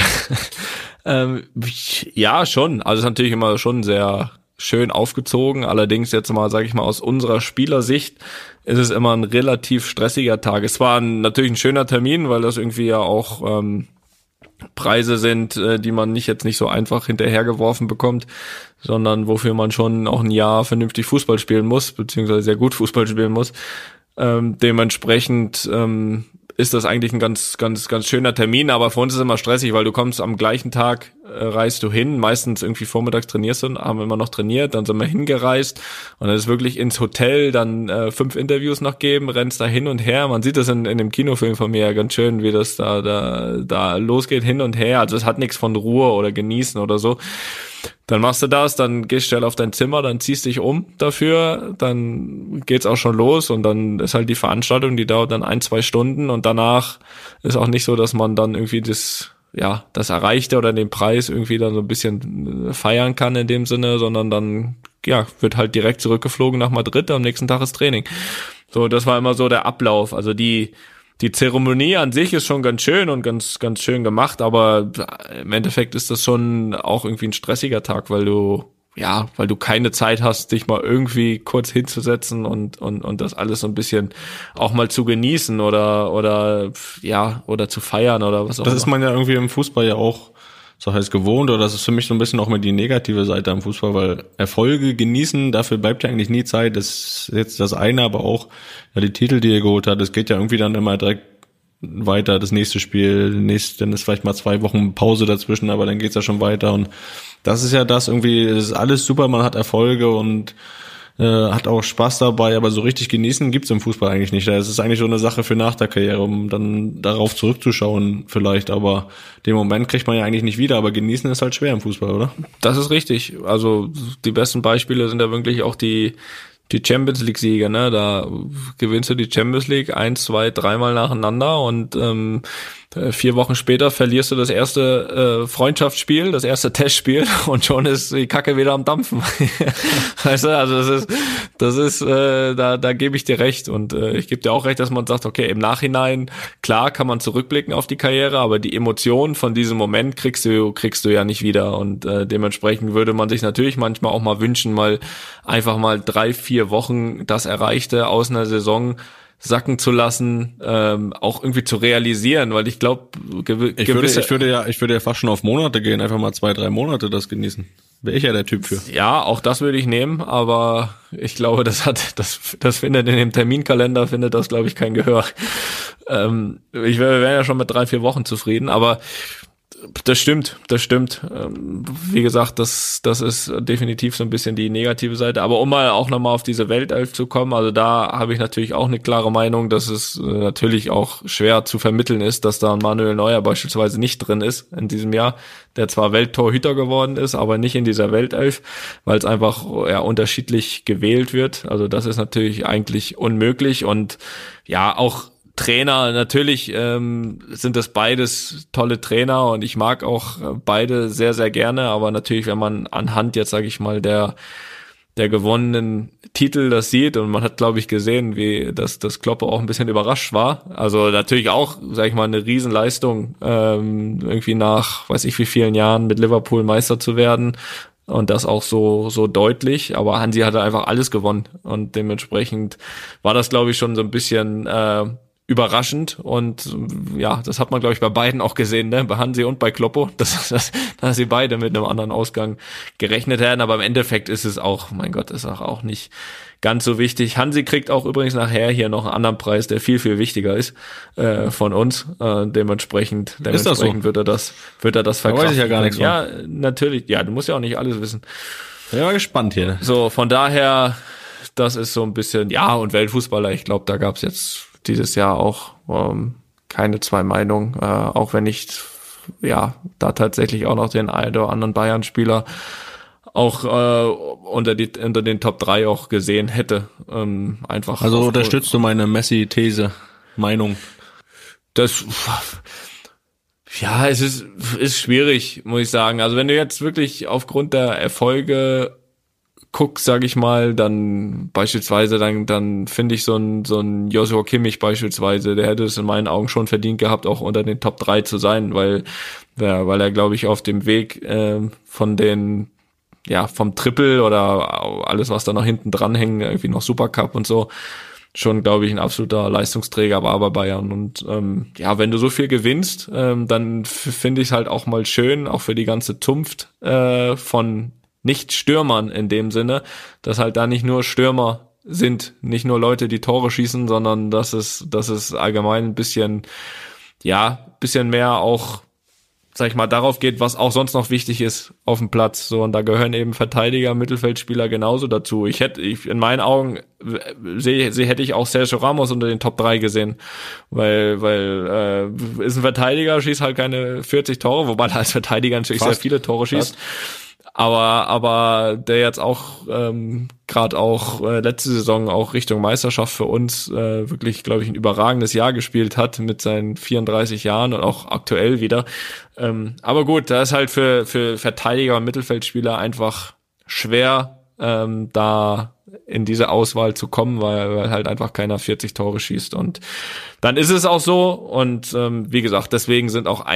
Ja, schon. Also es ist natürlich immer schon sehr schön aufgezogen. Allerdings jetzt mal, sage ich mal, aus unserer Spielersicht ist es immer ein relativ stressiger Tag. Es war natürlich ein schöner Termin, weil das irgendwie ja auch Preise sind, die man jetzt nicht so einfach hinterhergeworfen bekommt, sondern wofür man schon auch ein Jahr vernünftig Fußball spielen muss, beziehungsweise sehr gut Fußball spielen muss. Dementsprechend ist das eigentlich ein ganz, ganz, ganz schöner Termin, aber für uns ist es immer stressig, weil du kommst am gleichen Tag, reist du hin, meistens irgendwie vormittags trainierst du, haben wir immer noch trainiert, dann sind wir hingereist und dann ist wirklich ins Hotel, dann 5 Interviews noch geben, rennst da hin und her, man sieht das in dem Kinofilm von mir ja ganz schön, wie das da losgeht, hin und her, also es hat nichts von Ruhe oder Genießen oder so. Dann machst du das, dann gehst schnell auf dein Zimmer, dann ziehst dich um dafür, dann geht's auch schon los und dann ist halt die Veranstaltung, die dauert dann 1-2 Stunden und danach ist auch nicht so, dass man dann irgendwie das Erreichte oder den Preis irgendwie dann so ein bisschen feiern kann in dem Sinne, sondern dann, wird halt direkt zurückgeflogen nach Madrid, am nächsten Tag ist Training. So, das war immer so der Ablauf, also die Zeremonie an sich ist schon ganz schön und ganz, ganz schön gemacht, aber im Endeffekt ist das schon auch irgendwie ein stressiger Tag, weil du keine Zeit hast, dich mal irgendwie kurz hinzusetzen und das alles so ein bisschen auch mal zu genießen oder zu feiern oder was auch immer. Das ist man ja irgendwie im Fußball ja auch, so heißt gewohnt, oder das ist für mich so ein bisschen auch mal die negative Seite am Fußball, weil Erfolge genießen, dafür bleibt ja eigentlich nie Zeit. Das ist jetzt das eine, aber auch die Titel, die ihr geholt habt, es geht ja irgendwie dann immer direkt weiter, das nächste Spiel, dann ist vielleicht mal 2 Wochen Pause dazwischen, aber dann geht's ja schon weiter und das ist ja das irgendwie, das ist alles super, man hat Erfolge und hat auch Spaß dabei, aber so richtig genießen gibt's im Fußball eigentlich nicht. Das ist eigentlich so eine Sache für nach der Karriere, um dann darauf zurückzuschauen vielleicht, aber den Moment kriegt man ja eigentlich nicht wieder, aber genießen ist halt schwer im Fußball, oder? Das ist richtig. Also die besten Beispiele sind ja wirklich auch die Champions League Siege, ne? Da gewinnst du die Champions League 1, 2, 3 Mal nacheinander und 4 Wochen später verlierst du das erste Freundschaftsspiel, das erste Testspiel und schon ist die Kacke wieder am Dampfen. Weißt du, also das ist da gebe ich dir recht und ich gebe dir auch recht, dass man sagt, okay, im Nachhinein, klar kann man zurückblicken auf die Karriere, aber die Emotionen von diesem Moment kriegst du ja nicht wieder und dementsprechend würde man sich natürlich manchmal auch mal wünschen, einfach mal 3-4 Wochen das Erreichte aus einer Saison sacken zu lassen, auch irgendwie zu realisieren, weil ich glaube, ich würde ja fast schon auf Monate gehen, einfach mal 2-3 Monate das genießen. Wäre ich ja der Typ für. Ja, auch das würde ich nehmen, aber ich glaube, das findet in dem Terminkalender, das, glaube ich, kein Gehör. Wir wären ja schon mit 3-4 Wochen zufrieden, aber das stimmt. Wie gesagt, das ist definitiv so ein bisschen die negative Seite. Aber um mal auch nochmal auf diese Weltelf zu kommen, also da habe ich natürlich auch eine klare Meinung, dass es natürlich auch schwer zu vermitteln ist, dass da ein Manuel Neuer beispielsweise nicht drin ist in diesem Jahr, der zwar Welttorhüter geworden ist, aber nicht in dieser Weltelf, weil es einfach unterschiedlich gewählt wird. Also das ist natürlich eigentlich unmöglich und ja, auch Trainer, natürlich sind das beides tolle Trainer und ich mag auch beide sehr, sehr gerne, aber natürlich, wenn man anhand jetzt, sage ich mal, der gewonnenen Titel das sieht und man hat, glaube ich, gesehen, wie das Klopp auch ein bisschen überrascht war. Also natürlich auch, sage ich mal, eine Riesenleistung, irgendwie nach, weiß ich wie vielen Jahren mit Liverpool Meister zu werden. Und das auch so deutlich, aber Hansi hatte einfach alles gewonnen und dementsprechend war das, glaube ich, schon so ein bisschen überraschend und ja, das hat man, glaube ich, bei beiden auch gesehen, ne? Bei Hansi und bei Kloppo, dass sie beide mit einem anderen Ausgang gerechnet hätten, aber im Endeffekt ist es auch, mein Gott, ist auch nicht ganz so wichtig. Hansi kriegt auch übrigens nachher hier noch einen anderen Preis, der viel, viel wichtiger ist von uns. Dementsprechend so? wird er das verkraften. Da weiß ich ja gar nichts von. Ja, natürlich, ja, du musst ja auch nicht alles wissen. Ich bin mal gespannt hier. So, von daher, das ist so ein bisschen, ja, und Weltfußballer, ich glaube, da gab's jetzt dieses Jahr auch keine 2 Meinungen, auch wenn ich da tatsächlich auch noch den einen oder anderen Bayern-Spieler auch unter den Top 3 auch gesehen hätte. Einfach. Also unterstützt du meine Messi-These, Meinung? Das, ja, es ist schwierig, muss ich sagen. Also wenn du jetzt wirklich aufgrund der Erfolge guck, sag ich mal, dann beispielsweise, dann finde ich so ein Joshua Kimmich beispielsweise, der hätte es in meinen Augen schon verdient gehabt, auch unter den Top 3 zu sein, weil er, glaube ich, auf dem Weg vom Triple oder alles, was da noch hinten dran hängt, irgendwie noch Supercup und so, schon, glaube ich, ein absoluter Leistungsträger war bei Bayern. Und wenn du so viel gewinnst, dann finde ich es halt auch mal schön, auch für die ganze Zunft von Nicht-Stürmern in dem Sinne, dass halt da nicht nur Stürmer sind, nicht nur Leute, die Tore schießen, sondern dass es allgemein ein bisschen mehr auch, sag ich mal, darauf geht, was auch sonst noch wichtig ist auf dem Platz. So, und da gehören eben Verteidiger, Mittelfeldspieler genauso dazu. In meinen Augen hätte ich auch Sergio Ramos unter den Top 3 gesehen, weil ist ein Verteidiger, schießt halt keine 40 Tore, wobei er als Verteidiger natürlich sehr viele Tore schießt. Aber der jetzt auch gerade auch letzte Saison auch Richtung Meisterschaft für uns wirklich, glaube ich, ein überragendes Jahr gespielt hat mit seinen 34 Jahren und auch aktuell wieder. Aber gut, da ist halt für Verteidiger und Mittelfeldspieler einfach schwer, da in diese Auswahl zu kommen, weil halt einfach keiner 40 Tore schießt. Und dann ist es auch so. Und wie gesagt, deswegen sind auch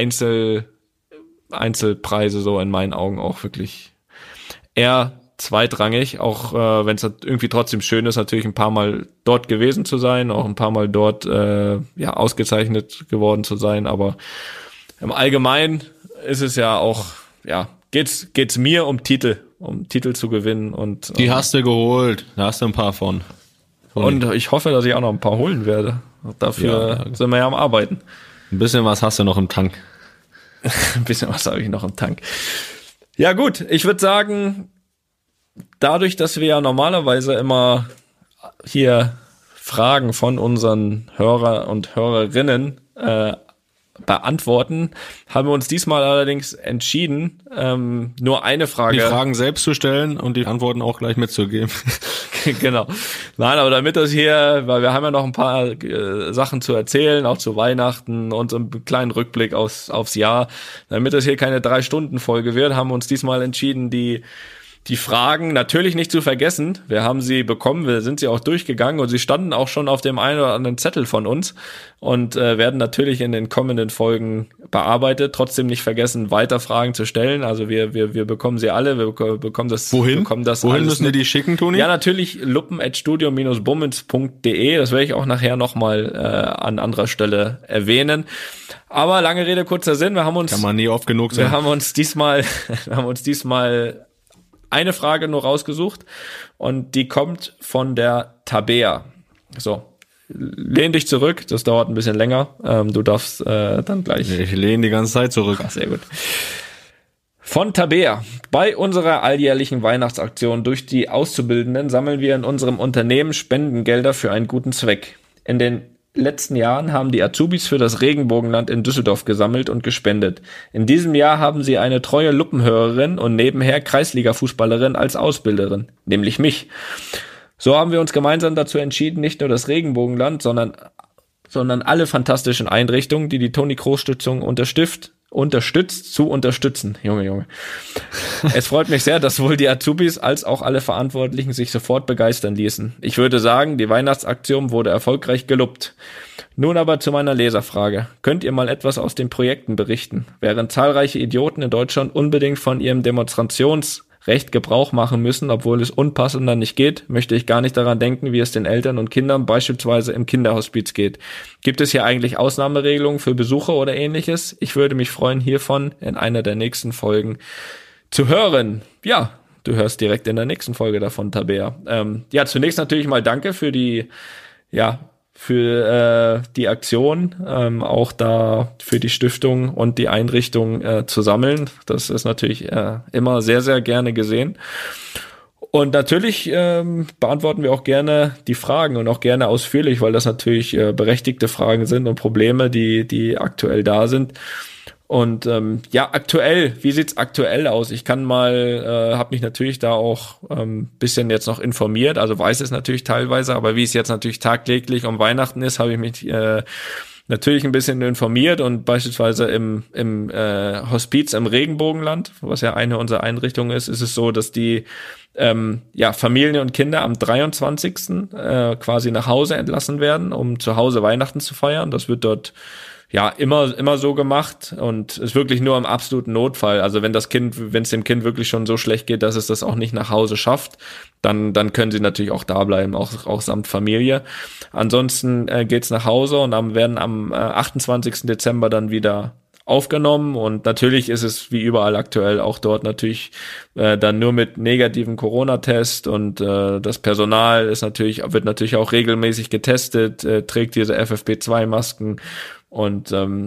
Einzelpreise so in meinen Augen auch wirklich eher zweitrangig, auch wenn es irgendwie trotzdem schön ist, natürlich ein paar Mal dort gewesen zu sein, auch ein paar Mal dort ausgezeichnet geworden zu sein, aber im Allgemeinen ist es ja auch, geht's mir um Titel zu gewinnen und die hast du geholt, da hast du ein paar von. Und ich hoffe, dass ich auch noch ein paar holen werde. Dafür sind wir ja am Arbeiten. Ein bisschen was hast du noch im Tank. Ein bisschen was habe ich noch im Tank. Ja gut, ich würde sagen, dadurch, dass wir ja normalerweise immer hier Fragen von unseren Hörer und Hörerinnen beantworten, haben wir uns diesmal allerdings entschieden, nur eine Frage. Die Fragen selbst zu stellen und die Antworten auch gleich mitzugeben. Genau. Nein, aber damit das hier, weil wir haben ja noch ein paar Sachen zu erzählen, auch zu Weihnachten und so einen kleinen Rückblick aufs Jahr, damit das hier keine 3-Stunden-Folge wird, haben wir uns diesmal entschieden, die Fragen natürlich nicht zu vergessen. Wir haben sie bekommen, wir sind sie auch durchgegangen und sie standen auch schon auf dem einen oder anderen Zettel von uns und werden natürlich in den kommenden Folgen bearbeitet. Trotzdem nicht vergessen, weiter Fragen zu stellen. Also wir bekommen sie alle, wir bekommen das. Wohin müssen wir die schicken, Toni? Ja, natürlich luppen@studio-bummens.de. Das werde ich auch nachher nochmal an anderer Stelle erwähnen. Aber lange Rede, kurzer Sinn. Kann man nie oft genug sagen. Wir haben uns diesmal eine Frage nur rausgesucht und die kommt von der Tabea. So, lehn dich zurück, das dauert ein bisschen länger. Du darfst dann gleich. Ich lehne die ganze Zeit zurück. Ach, sehr gut. Von Tabea. Bei unserer alljährlichen Weihnachtsaktion durch die Auszubildenden sammeln wir in unserem Unternehmen Spendengelder für einen guten Zweck. In den letzten Jahren haben die Azubis für das Regenbogenland in Düsseldorf gesammelt und gespendet. In diesem Jahr haben sie eine treue Luppenhörerin und nebenher Kreisliga-Fußballerin als Ausbilderin, nämlich mich. So haben wir uns gemeinsam dazu entschieden, nicht nur das Regenbogenland, sondern alle fantastischen Einrichtungen, die Toni Kroos Stiftung unterstützt, zu unterstützen. Junge. Es freut mich sehr, dass sowohl die Azubis als auch alle Verantwortlichen sich sofort begeistern ließen. Ich würde sagen, die Weihnachtsaktion wurde erfolgreich gelobt. Nun aber zu meiner Leserfrage. Könnt ihr mal etwas aus den Projekten berichten? Während zahlreiche Idioten in Deutschland unbedingt von ihrem Demonstrationsrecht Gebrauch machen müssen, obwohl es unpassender nicht geht, möchte ich gar nicht daran denken, wie es den Eltern und Kindern beispielsweise im Kinderhospiz geht. Gibt es hier eigentlich Ausnahmeregelungen für Besucher oder ähnliches? Ich würde mich freuen, hiervon in einer der nächsten Folgen zu hören. Ja, du hörst direkt in der nächsten Folge davon, Tabea. Zunächst natürlich mal danke für die Aktion, auch da für die Stiftung und die Einrichtung zu sammeln. Das ist natürlich immer sehr, sehr gerne gesehen. Und natürlich beantworten wir auch gerne die Fragen und auch gerne ausführlich, weil das natürlich berechtigte Fragen sind und Probleme, die aktuell da sind. Und aktuell, wie sieht's aktuell aus? Ich kann mal, habe mich natürlich da auch bisschen jetzt noch informiert, also weiß es natürlich teilweise, aber wie es jetzt natürlich tagtäglich um Weihnachten ist, habe ich mich natürlich ein bisschen informiert und beispielsweise im Hospiz im Regenbogenland, was ja eine unserer Einrichtungen ist, ist es so, dass die Familien und Kinder am 23. Quasi nach Hause entlassen werden, um zu Hause Weihnachten zu feiern. Das wird dort immer so gemacht und ist wirklich nur im absoluten Notfall. Also wenn es dem Kind wirklich schon so schlecht geht, dass es das auch nicht nach Hause schafft, dann können sie natürlich auch da bleiben, auch samt Familie. Ansonsten geht's nach Hause und werden am 28. Dezember dann wieder aufgenommen und natürlich ist es wie überall aktuell auch dort natürlich dann nur mit negativen Corona-Test und das Personal wird natürlich auch regelmäßig getestet, trägt diese FFP2-Masken und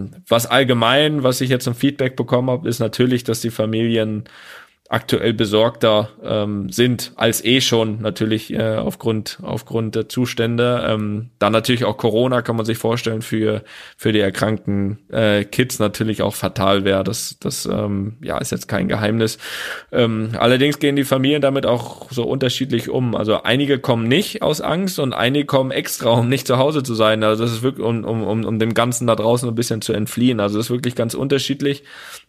was ich jetzt im Feedback bekommen habe, ist natürlich, dass die Familien aktuell besorgter sind als schon natürlich aufgrund der Zustände. Dann natürlich auch Corona kann man sich vorstellen für die erkrankten Kids natürlich auch fatal wäre. Das ist jetzt kein Geheimnis. Allerdings gehen die Familien damit auch so unterschiedlich um. Also einige kommen nicht aus Angst und einige kommen extra, um nicht zu Hause zu sein. Also das ist wirklich um dem Ganzen da draußen ein bisschen zu entfliehen. Also das ist wirklich ganz unterschiedlich.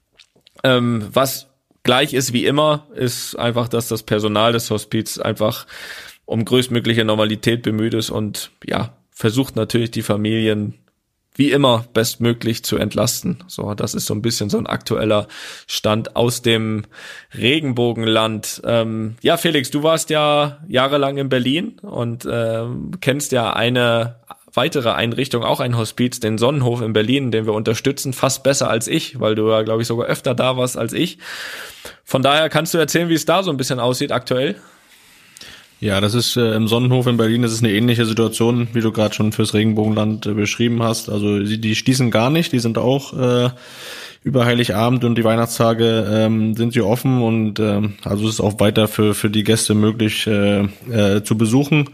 Was gleich ist wie immer, ist einfach, dass das Personal des Hospiz einfach um größtmögliche Normalität bemüht ist und versucht natürlich die Familien wie immer bestmöglich zu entlasten. So, das ist so ein bisschen so ein aktueller Stand aus dem Regenbogenland. Felix, du warst ja jahrelang in Berlin und kennst ja eine weitere Einrichtung, auch ein Hospiz, den Sonnenhof in Berlin, den wir unterstützen, fast besser als ich, weil du ja, glaube ich, sogar öfter da warst als ich. Von daher kannst du erzählen, wie es da so ein bisschen aussieht aktuell? Ja, das ist im Sonnenhof in Berlin, das ist eine ähnliche Situation, wie du gerade schon fürs Regenbogenland beschrieben hast. Also die schließen gar nicht, die sind auch über Heiligabend und die Weihnachtstage sind sie offen und also es ist auch weiter für die Gäste möglich zu besuchen.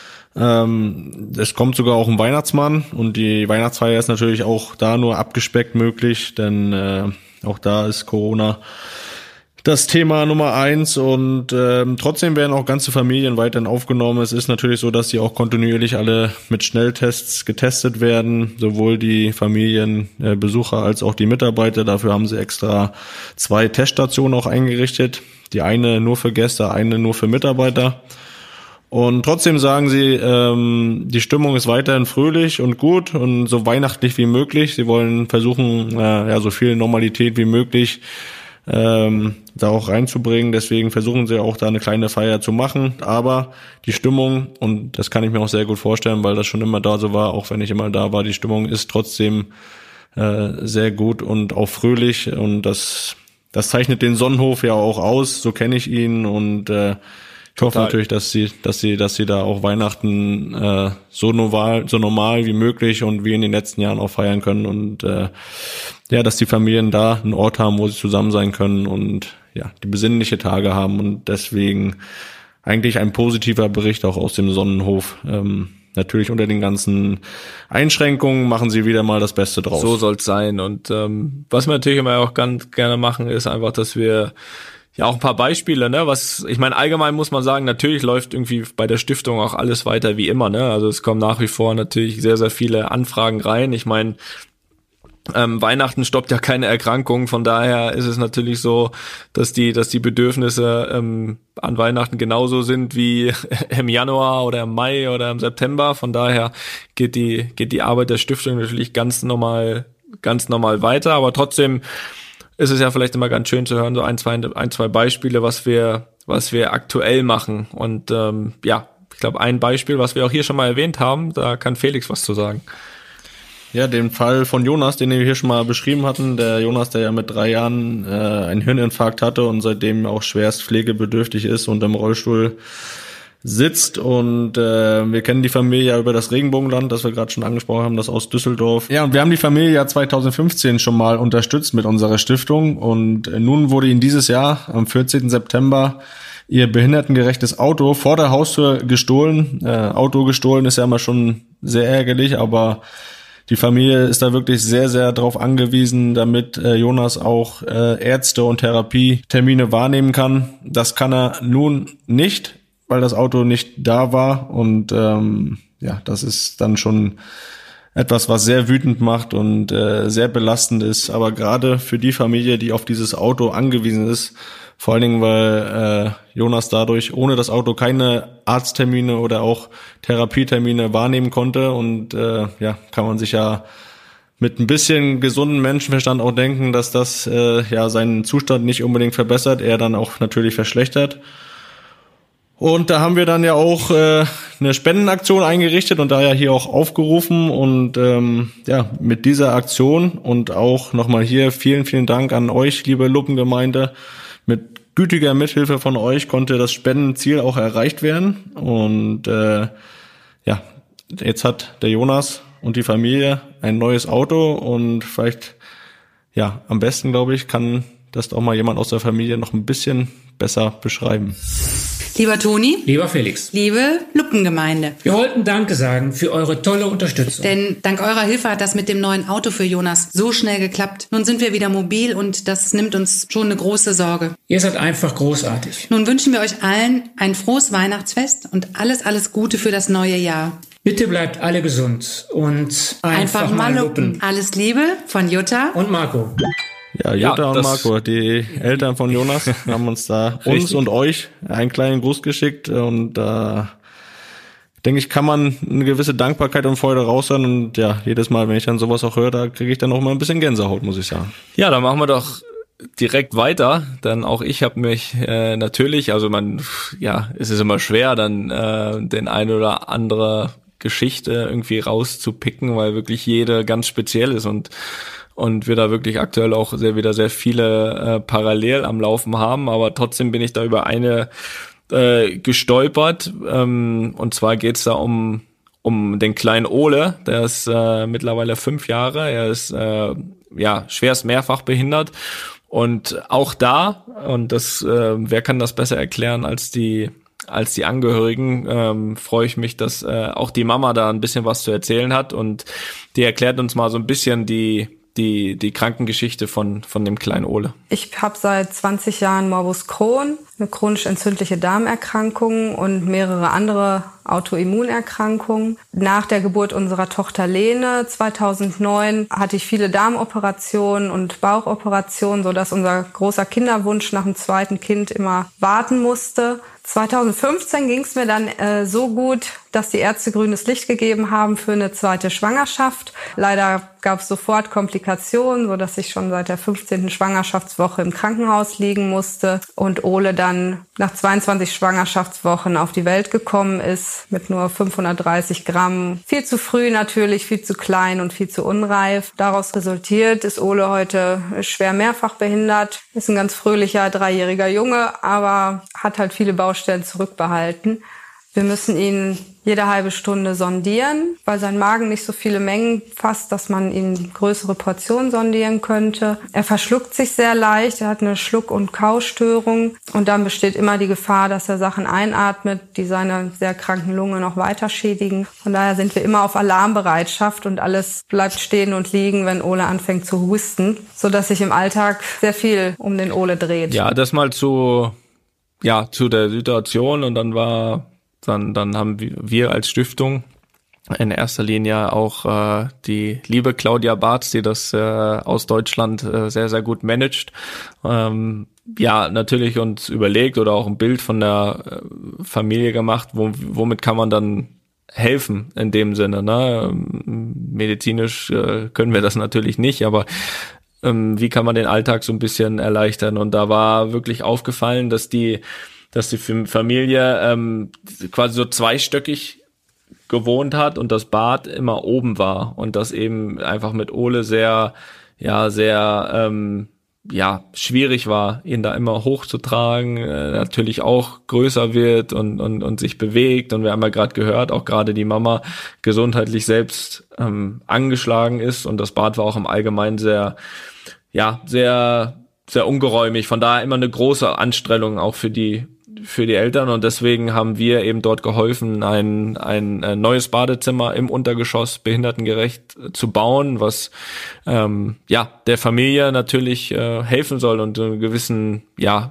Es kommt sogar auch ein Weihnachtsmann und die Weihnachtsfeier ist natürlich auch da nur abgespeckt möglich, denn auch da ist Corona das Thema Nummer 1 und trotzdem werden auch ganze Familien weiterhin aufgenommen. Es ist natürlich so, dass die auch kontinuierlich alle mit Schnelltests getestet werden, sowohl die Familienbesucher als auch die Mitarbeiter. Dafür haben sie extra 2 Teststationen auch eingerichtet. Die eine nur für Gäste, eine nur für Mitarbeiter. Und trotzdem sagen sie, die Stimmung ist weiterhin fröhlich und gut und so weihnachtlich wie möglich. Sie wollen versuchen, so viel Normalität wie möglich da auch reinzubringen. Deswegen versuchen sie auch da eine kleine Feier zu machen. Aber die Stimmung, und das kann ich mir auch sehr gut vorstellen, weil das schon immer da so war, auch wenn ich immer da war, die Stimmung ist trotzdem sehr gut und auch fröhlich. Und das zeichnet den Sonnenhof ja auch aus. So kenne ich ihn und ich hoffe natürlich, dass sie da auch Weihnachten so normal wie möglich und wie in den letzten Jahren auch feiern können und dass die Familien da einen Ort haben, wo sie zusammen sein können und die besinnliche Tage haben und deswegen eigentlich ein positiver Bericht auch aus dem Sonnenhof. Natürlich unter den ganzen Einschränkungen machen sie wieder mal das Beste draus. So soll's sein und was wir natürlich immer auch ganz gerne machen, ist einfach, dass wir auch ein paar Beispiele, ich meine, allgemein muss man sagen, natürlich läuft irgendwie bei der Stiftung auch alles weiter wie immer, Also es kommen nach wie vor natürlich sehr, sehr viele Anfragen rein. Ich meine, Weihnachten stoppt ja keine Erkrankung, von daher ist es natürlich so, dass die Bedürfnisse an Weihnachten genauso sind wie im Januar oder im Mai oder im September. Von daher geht die Arbeit der Stiftung natürlich ganz normal weiter, aber trotzdem ist es ja vielleicht immer ganz schön zu hören, so ein, zwei Beispiele, was wir aktuell machen. Und ich glaube, ein Beispiel, was wir auch hier schon mal erwähnt haben, da kann Felix was zu sagen. Ja, den Fall von Jonas, den wir hier schon mal beschrieben hatten. Der Jonas, der ja mit 3 Jahren einen Hirninfarkt hatte und seitdem auch schwerst pflegebedürftig ist und im Rollstuhl sitzt und wir kennen die Familie ja über das Regenbogenland, das wir gerade schon angesprochen haben, das aus Düsseldorf. Ja, und wir haben die Familie ja 2015 schon mal unterstützt mit unserer Stiftung und nun wurde ihnen dieses Jahr am 14. September ihr behindertengerechtes Auto vor der Haustür gestohlen. Auto gestohlen ist ja immer schon sehr ärgerlich, aber die Familie ist da wirklich sehr, sehr drauf angewiesen, damit Jonas auch Ärzte- und Therapietermine wahrnehmen kann. Das kann er nun nicht, weil das Auto nicht da war und das ist dann schon etwas, was sehr wütend macht und sehr belastend ist. Aber gerade für die Familie, die auf dieses Auto angewiesen ist, Vor allen Dingen, weil Jonas dadurch ohne das Auto keine Arzttermine oder auch Therapietermine wahrnehmen konnte. Und kann man sich ja mit ein bisschen gesunden Menschenverstand auch denken, dass das seinen Zustand nicht unbedingt verbessert, er dann auch natürlich verschlechtert. Und da haben wir dann ja auch eine Spendenaktion eingerichtet und daher hier auch aufgerufen. Und mit dieser Aktion und auch nochmal hier vielen, vielen Dank an euch, liebe Luppengemeinde. Mit gütiger Mithilfe von euch konnte das Spendenziel auch erreicht werden. Und jetzt hat der Jonas und die Familie ein neues Auto und vielleicht, am besten, glaube ich, kann das doch mal jemand aus der Familie noch ein bisschen besser beschreiben. Lieber Toni. Lieber Felix. Liebe Luppengemeinde. Wir wollten Danke sagen für eure tolle Unterstützung. Denn dank eurer Hilfe hat das mit dem neuen Auto für Jonas so schnell geklappt. Nun sind wir wieder mobil und das nimmt uns schon eine große Sorge. Ihr seid einfach großartig. Nun wünschen wir euch allen ein frohes Weihnachtsfest und alles Gute für das neue Jahr. Bitte bleibt alle gesund und einfach mal luppen. Alles Liebe von Jutta und Marco. Ja, Jutta und Marco, die Eltern von Jonas, haben uns da uns und euch einen kleinen Gruß geschickt und da denke ich, kann man eine gewisse Dankbarkeit und Freude raushören und jedes Mal, wenn ich dann sowas auch höre, da kriege ich dann auch mal ein bisschen Gänsehaut, muss ich sagen. Ja, dann machen wir doch direkt weiter, denn auch ich habe mich natürlich, es ist immer schwer, dann den ein oder andere Geschichte irgendwie rauszupicken, weil wirklich jede ganz speziell ist und wir da wirklich aktuell auch wieder sehr viele parallel am Laufen haben, aber trotzdem bin ich da über eine gestolpert, und zwar geht's da um den kleinen Ole, der ist mittlerweile 5 Jahre, er ist schwerst mehrfach behindert und auch da, und das wer kann das besser erklären als die Angehörigen, freue ich mich, dass auch die Mama da ein bisschen was zu erzählen hat und die erklärt uns mal so ein bisschen die Krankengeschichte von dem kleinen Ole. Ich habe seit 20 Jahren Morbus Crohn, eine chronisch entzündliche Darmerkrankung und mehrere andere Autoimmunerkrankungen. Nach der Geburt unserer Tochter Lene 2009 hatte ich viele Darmoperationen und Bauchoperationen, sodass unser großer Kinderwunsch nach dem zweiten Kind immer warten musste. 2015 ging es mir dann so gut, dass die Ärzte grünes Licht gegeben haben für eine zweite Schwangerschaft. Leider gab es sofort Komplikationen, sodass ich schon seit der 15. Schwangerschaftswoche im Krankenhaus liegen musste und Ole dann nach 22 Schwangerschaftswochen auf die Welt gekommen ist mit nur 530 Gramm. Viel zu früh natürlich, viel zu klein und viel zu unreif. Daraus resultiert ist Ole heute schwer mehrfach behindert, ist ein ganz fröhlicher 3-jähriger Junge, aber hat halt viele Baustellen zurückbehalten. Wir müssen ihn jede halbe Stunde sondieren, weil sein Magen nicht so viele Mengen fasst, dass man ihn größere Portionen sondieren könnte. Er verschluckt sich sehr leicht, er hat eine Schluck- und Kaustörung und dann besteht immer die Gefahr, dass er Sachen einatmet, die seine sehr kranken Lunge noch weiter schädigen. Von daher sind wir immer auf Alarmbereitschaft und alles bleibt stehen und liegen, wenn Ole anfängt zu husten, sodass sich im Alltag sehr viel um den Ole dreht. Ja, das mal zu der Situation und dann haben wir als Stiftung in erster Linie auch die liebe Claudia Bartz, die das aus Deutschland sehr, sehr gut managt. Natürlich uns überlegt oder auch ein Bild von der Familie gemacht, womit kann man dann helfen in dem Sinne. Ne? Medizinisch können wir das natürlich nicht, aber wie kann man den Alltag so ein bisschen erleichtern? Und da war wirklich aufgefallen, dass die Familie quasi so zweistöckig gewohnt hat und das Bad immer oben war und das eben einfach mit Ole sehr schwierig war, ihn da immer hochzutragen, natürlich auch größer wird und sich bewegt und wir haben ja gerade gehört, auch gerade die Mama gesundheitlich selbst angeschlagen ist und das Bad war auch im Allgemeinen sehr ungeräumig, von daher immer eine große Anstrengung auch für die Eltern und deswegen haben wir eben dort geholfen, ein neues Badezimmer im Untergeschoss behindertengerecht zu bauen, was der Familie natürlich helfen soll und so einen gewissen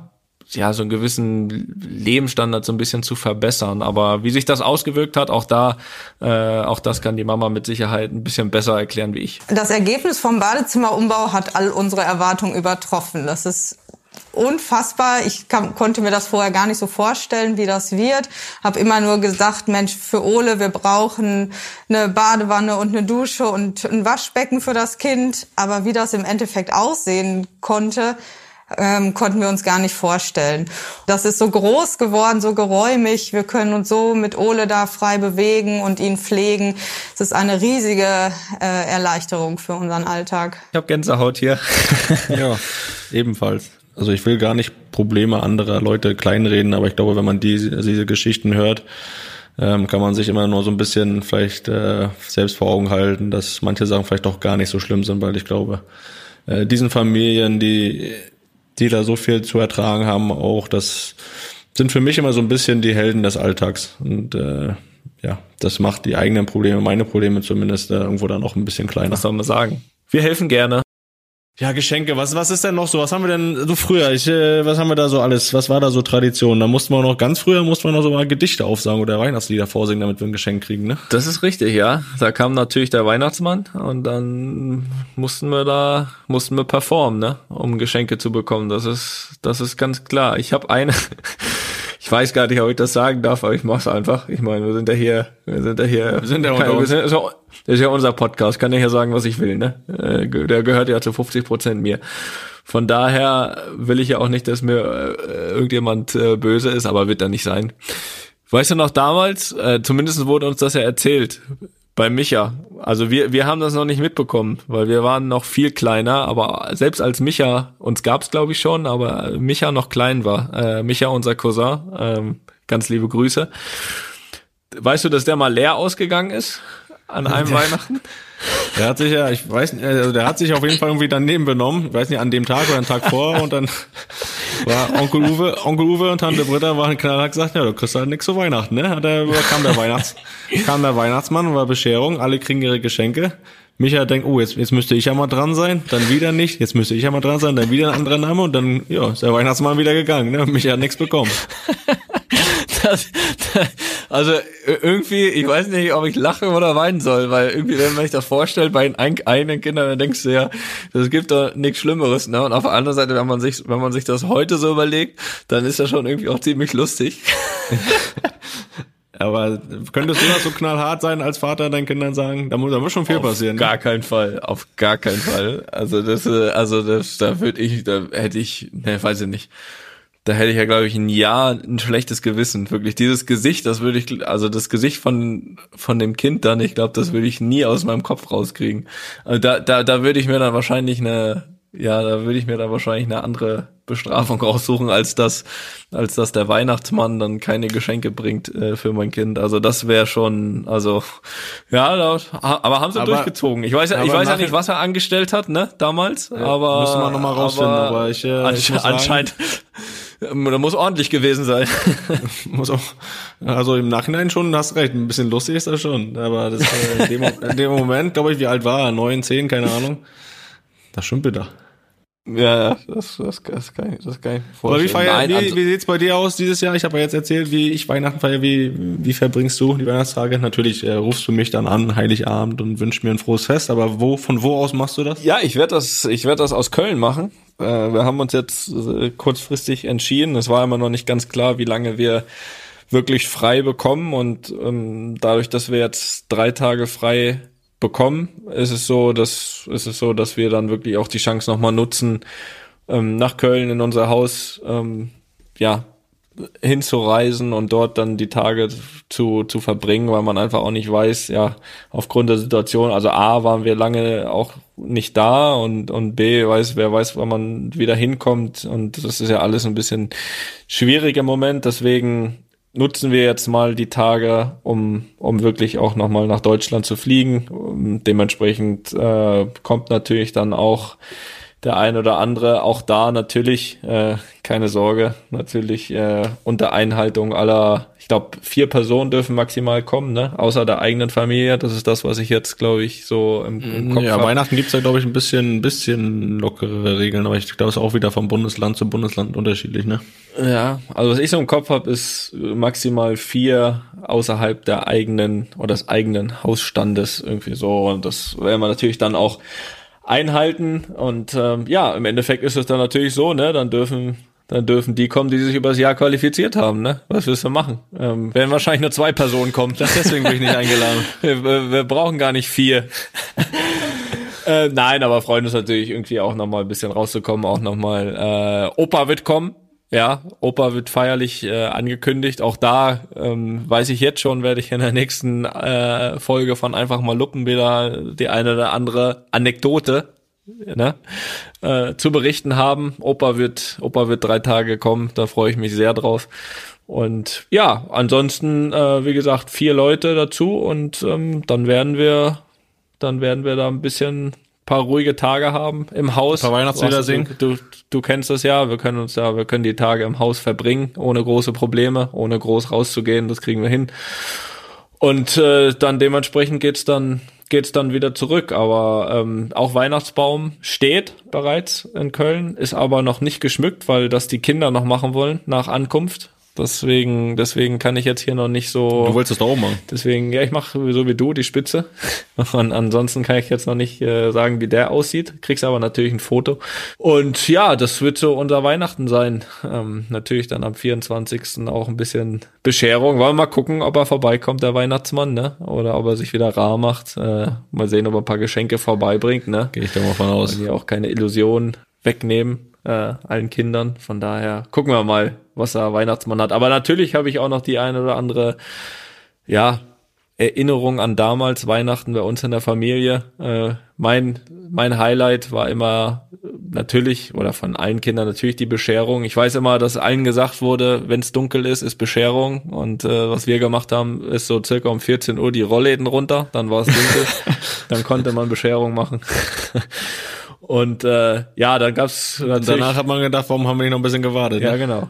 Lebensstandard so ein bisschen zu verbessern. Aber wie sich das ausgewirkt hat, auch das kann die Mama mit Sicherheit ein bisschen besser erklären wie ich. Das Ergebnis vom Badezimmerumbau hat all unsere Erwartungen übertroffen. Das ist unfassbar. Ich konnte mir das vorher gar nicht so vorstellen, wie das wird. Habe immer nur gesagt, Mensch, für Ole, wir brauchen eine Badewanne und eine Dusche und ein Waschbecken für das Kind. Aber wie das im Endeffekt aussehen konnte, konnten wir uns gar nicht vorstellen. Das ist so groß geworden, so geräumig. Wir können uns so mit Ole da frei bewegen und ihn pflegen. Es ist eine riesige Erleichterung für unseren Alltag. Ich habe Gänsehaut hier. Ja, ebenfalls. Also ich will gar nicht Probleme anderer Leute kleinreden, aber ich glaube, wenn man diese Geschichten hört, kann man sich immer nur so ein bisschen vielleicht selbst vor Augen halten, dass manche Sachen vielleicht doch gar nicht so schlimm sind, weil ich glaube, diesen Familien, die da so viel zu ertragen haben, auch das sind für mich immer so ein bisschen die Helden des Alltags. Und das macht die eigenen Probleme, meine Probleme zumindest, irgendwo dann auch ein bisschen kleiner. Was soll man sagen? Wir helfen gerne. Ja, Geschenke, was ist denn noch so? Was haben wir denn so früher? Was haben wir da so alles? Was war da so Tradition? Da mussten wir noch so mal Gedichte aufsagen oder Weihnachtslieder vorsingen, damit wir ein Geschenk kriegen, ne? Das ist richtig, ja. Da kam natürlich der Weihnachtsmann und dann mussten wir performen, ne, um Geschenke zu bekommen. Das ist ganz klar. Ich habe ich weiß gar nicht, ob ich das sagen darf, aber ich mach's einfach. Ich meine, wir sind ja hier. Das ist ja unser Podcast, kann ja hier sagen, was ich will, ne? Der gehört ja zu 50% mir. Von daher will ich ja auch nicht, dass mir irgendjemand böse ist, aber wird da nicht sein. Weißt du noch damals, zumindest wurde uns das ja erzählt, bei Micha. Also wir haben das noch nicht mitbekommen, weil wir waren noch viel kleiner, aber selbst als Micha, uns gab's glaube ich schon, aber Micha noch klein war, Micha, unser Cousin, ganz liebe Grüße. Weißt du, dass der mal leer ausgegangen ist an einem Weihnachten? Der hat sich ich weiß nicht, also der hat sich auf jeden Fall irgendwie daneben benommen, ich weiß nicht, an dem Tag oder einen Tag vor, und dann war Onkel Uwe und Tante Britta waren knallhart gesagt, ja, du kriegst halt nix zu Weihnachten, ne? Kam der Weihnachtsmann, war Bescherung, alle kriegen ihre Geschenke. Micha denkt, oh, jetzt müsste ich ja mal dran sein, dann wieder nicht, jetzt müsste ich ja mal dran sein, dann wieder ein anderer Name, und dann, ja, ist der Weihnachtsmann wieder gegangen, ne? Micha hat nichts bekommen. Also irgendwie, ich weiß nicht, ob ich lachen oder weinen soll, weil irgendwie, wenn man sich das vorstellt, bei den eigenen Kindern, dann denkst du ja, das gibt doch nichts Schlimmeres, ne? Und auf der anderen Seite, wenn man sich das heute so überlegt, dann ist das schon irgendwie auch ziemlich lustig. Aber könntest du das so knallhart sein als Vater deinen Kindern sagen? Da muss schon viel passieren. Auf gar keinen Fall. Also weiß ich nicht. Da hätte ich ja, glaube ich, ein Jahr ein schlechtes Gewissen. Wirklich, dieses Gesicht, das Gesicht von dem Kind dann, ich glaube, das würde ich nie aus meinem Kopf rauskriegen. Also da würde ich mir dann wahrscheinlich eine andere Bestrafung raussuchen, als dass der Weihnachtsmann dann keine Geschenke bringt für mein Kind. Also das wäre schon, aber haben sie durchgezogen. Ich weiß ja nicht, was er angestellt hat, ne, damals, ja, aber müssen wir noch mal rausfinden, aber ich muss anscheinend da muss ordentlich gewesen sein. Also im Nachhinein schon, hast recht, ein bisschen lustig ist das schon, aber das in dem Moment, glaube ich, wie alt war er? 9, 10, keine Ahnung. Das ist schon bitter. Ja, das kann ich vorstellen. Aber wie sieht's bei dir aus dieses Jahr? Ich habe ja jetzt erzählt, wie ich Weihnachten feiere. Wie verbringst du die Weihnachtstage? Natürlich rufst du mich dann an, Heiligabend, und wünschst mir ein frohes Fest. Aber von wo aus machst du das? Ja, ich werd das aus Köln machen. Wir haben uns jetzt kurzfristig entschieden. Es war immer noch nicht ganz klar, wie lange wir wirklich frei bekommen. Und dadurch, dass wir jetzt 3 Tage frei bekommen, ist es so, dass wir dann wirklich auch die Chance nochmal nutzen, nach Köln in unser Haus hinzureisen und dort dann die Tage zu verbringen, weil man einfach auch nicht weiß, ja, aufgrund der Situation, also A, waren wir lange auch nicht da, und B, wer weiß, wann man wieder hinkommt, und das ist ja alles ein bisschen schwierig im Moment, deswegen nutzen wir jetzt mal die Tage, um wirklich auch nochmal nach Deutschland zu fliegen. Dementsprechend kommt natürlich dann auch der ein oder andere, auch da natürlich, keine Sorge, natürlich unter Einhaltung aller, ich glaube 4 Personen dürfen maximal kommen, ne, außer der eigenen Familie. Das ist das, was ich jetzt, glaube ich, so im Kopf habe. Weihnachten gibt's da, glaube ich, ein bisschen lockerere Regeln, aber ich glaube, es ist auch wieder vom Bundesland zu Bundesland unterschiedlich, ne? Ja, also was ich so im Kopf habe, ist maximal 4 außerhalb der eigenen oder des eigenen Hausstandes irgendwie so, und das werden wir natürlich dann auch einhalten. Und im Endeffekt ist es dann natürlich so, ne, dann dürfen die kommen, die sich übers Jahr qualifiziert haben, ne? Was willst du machen? Werden wahrscheinlich nur 2 Personen kommen. Deswegen bin ich nicht eingeladen. Wir brauchen gar nicht 4. Nein, aber freuen uns natürlich irgendwie auch nochmal ein bisschen rauszukommen. Auch nochmal, Opa wird kommen. Ja, Opa wird feierlich angekündigt. Auch da weiß ich jetzt schon, werde ich in der nächsten Folge von Einfach mal Luppen wieder die eine oder andere Anekdote zu berichten haben. Opa wird 3 Tage kommen, da freue ich mich sehr drauf. Und ja, ansonsten, wie gesagt, 4 Leute dazu und dann werden wir da ein bisschen paar ruhige Tage haben im Haus. Ein paar Weihnachtslieder singen. Du kennst das ja, wir können die Tage im Haus verbringen, ohne große Probleme, ohne groß rauszugehen, das kriegen wir hin. Und dann dementsprechend geht's dann wieder zurück, aber auch Weihnachtsbaum steht bereits in Köln, ist aber noch nicht geschmückt, weil das die Kinder noch machen wollen nach Ankunft. Deswegen kann ich jetzt hier noch nicht so... Du wolltest das da oben machen? Deswegen, ja, ich mache so wie du die Spitze. Und ansonsten kann ich jetzt noch nicht sagen, wie der aussieht. Kriegst aber natürlich ein Foto. Und ja, das wird so unser Weihnachten sein. Natürlich dann am 24. auch ein bisschen Bescherung. Wollen wir mal gucken, ob er vorbeikommt, der Weihnachtsmann, ne? Oder ob er sich wieder rar macht. Mal sehen, ob er ein paar Geschenke vorbeibringt, ne? Gehe ich da mal von aus. Und hier auch keine Illusionen wegnehmen. Allen Kindern. Von daher gucken wir mal, was der Weihnachtsmann hat. Aber natürlich habe ich auch noch die eine oder andere, Erinnerung an damals Weihnachten bei uns in der Familie. Mein Highlight war immer natürlich, oder von allen Kindern natürlich die Bescherung. Ich weiß immer, dass allen gesagt wurde, wenn es dunkel ist Bescherung. Und was wir gemacht haben, ist so circa um 14 Uhr die Rollläden runter. Dann war es dunkel. Dann konnte man Bescherung machen. Und dann gab's danach hat man gedacht, warum haben wir nicht noch ein bisschen gewartet? Ja, genau.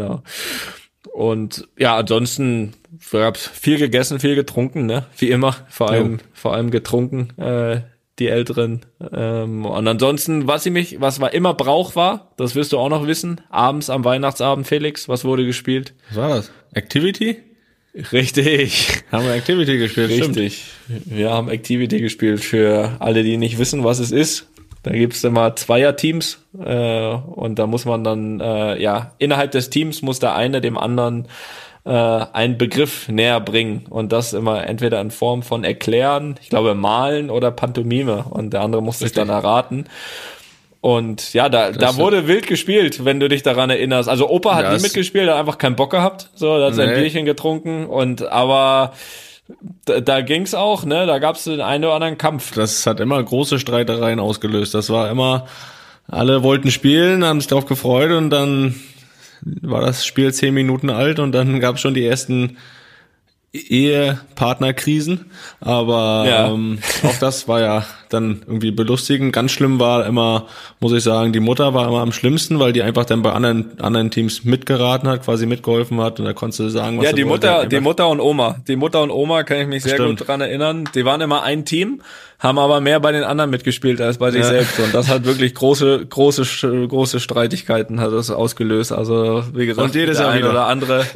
Und ja, ansonsten gab's viel gegessen, viel getrunken, ne? Wie immer, vor allem getrunken, die Älteren. Und ansonsten, was war immer Brauch war, das wirst du auch noch wissen, abends am Weihnachtsabend, Felix, was wurde gespielt? Was war das? Activity? Richtig. Haben wir Activity gespielt? Richtig. Stimmt. Wir haben Activity gespielt für alle, die nicht wissen, was es ist. Da gibt's immer Zweierteams und da muss man dann, innerhalb des Teams muss der eine dem anderen einen Begriff näher bringen und das immer entweder in Form von erklären, ich glaube malen oder Pantomime und der andere muss sich dann erraten. Und ja, da wurde wild gespielt, wenn du dich daran erinnerst. Also Opa hat nie mitgespielt, hat einfach keinen Bock gehabt, so, da hat sein Bierchen getrunken aber da ging's auch, ne? Da gab's den einen oder anderen Kampf. Das hat immer große Streitereien ausgelöst. Das war immer, alle wollten spielen, haben sich drauf gefreut und dann war das Spiel 10 Minuten alt und dann gab's schon die ersten Ehepartnerkrisen. Aber auch das war ja dann irgendwie belustigend. Ganz schlimm war immer, muss ich sagen, die Mutter war immer am schlimmsten, weil die einfach dann bei anderen Teams mitgeraten hat, quasi mitgeholfen hat und da konntest du sagen, was die Mutter und Oma. Die Mutter und Oma kann ich mich sehr gut dran erinnern. Die waren immer ein Team, haben aber mehr bei den anderen mitgespielt als bei sich selbst und das hat wirklich große Streitigkeiten hat das ausgelöst. Also wie gesagt, der eine oder andere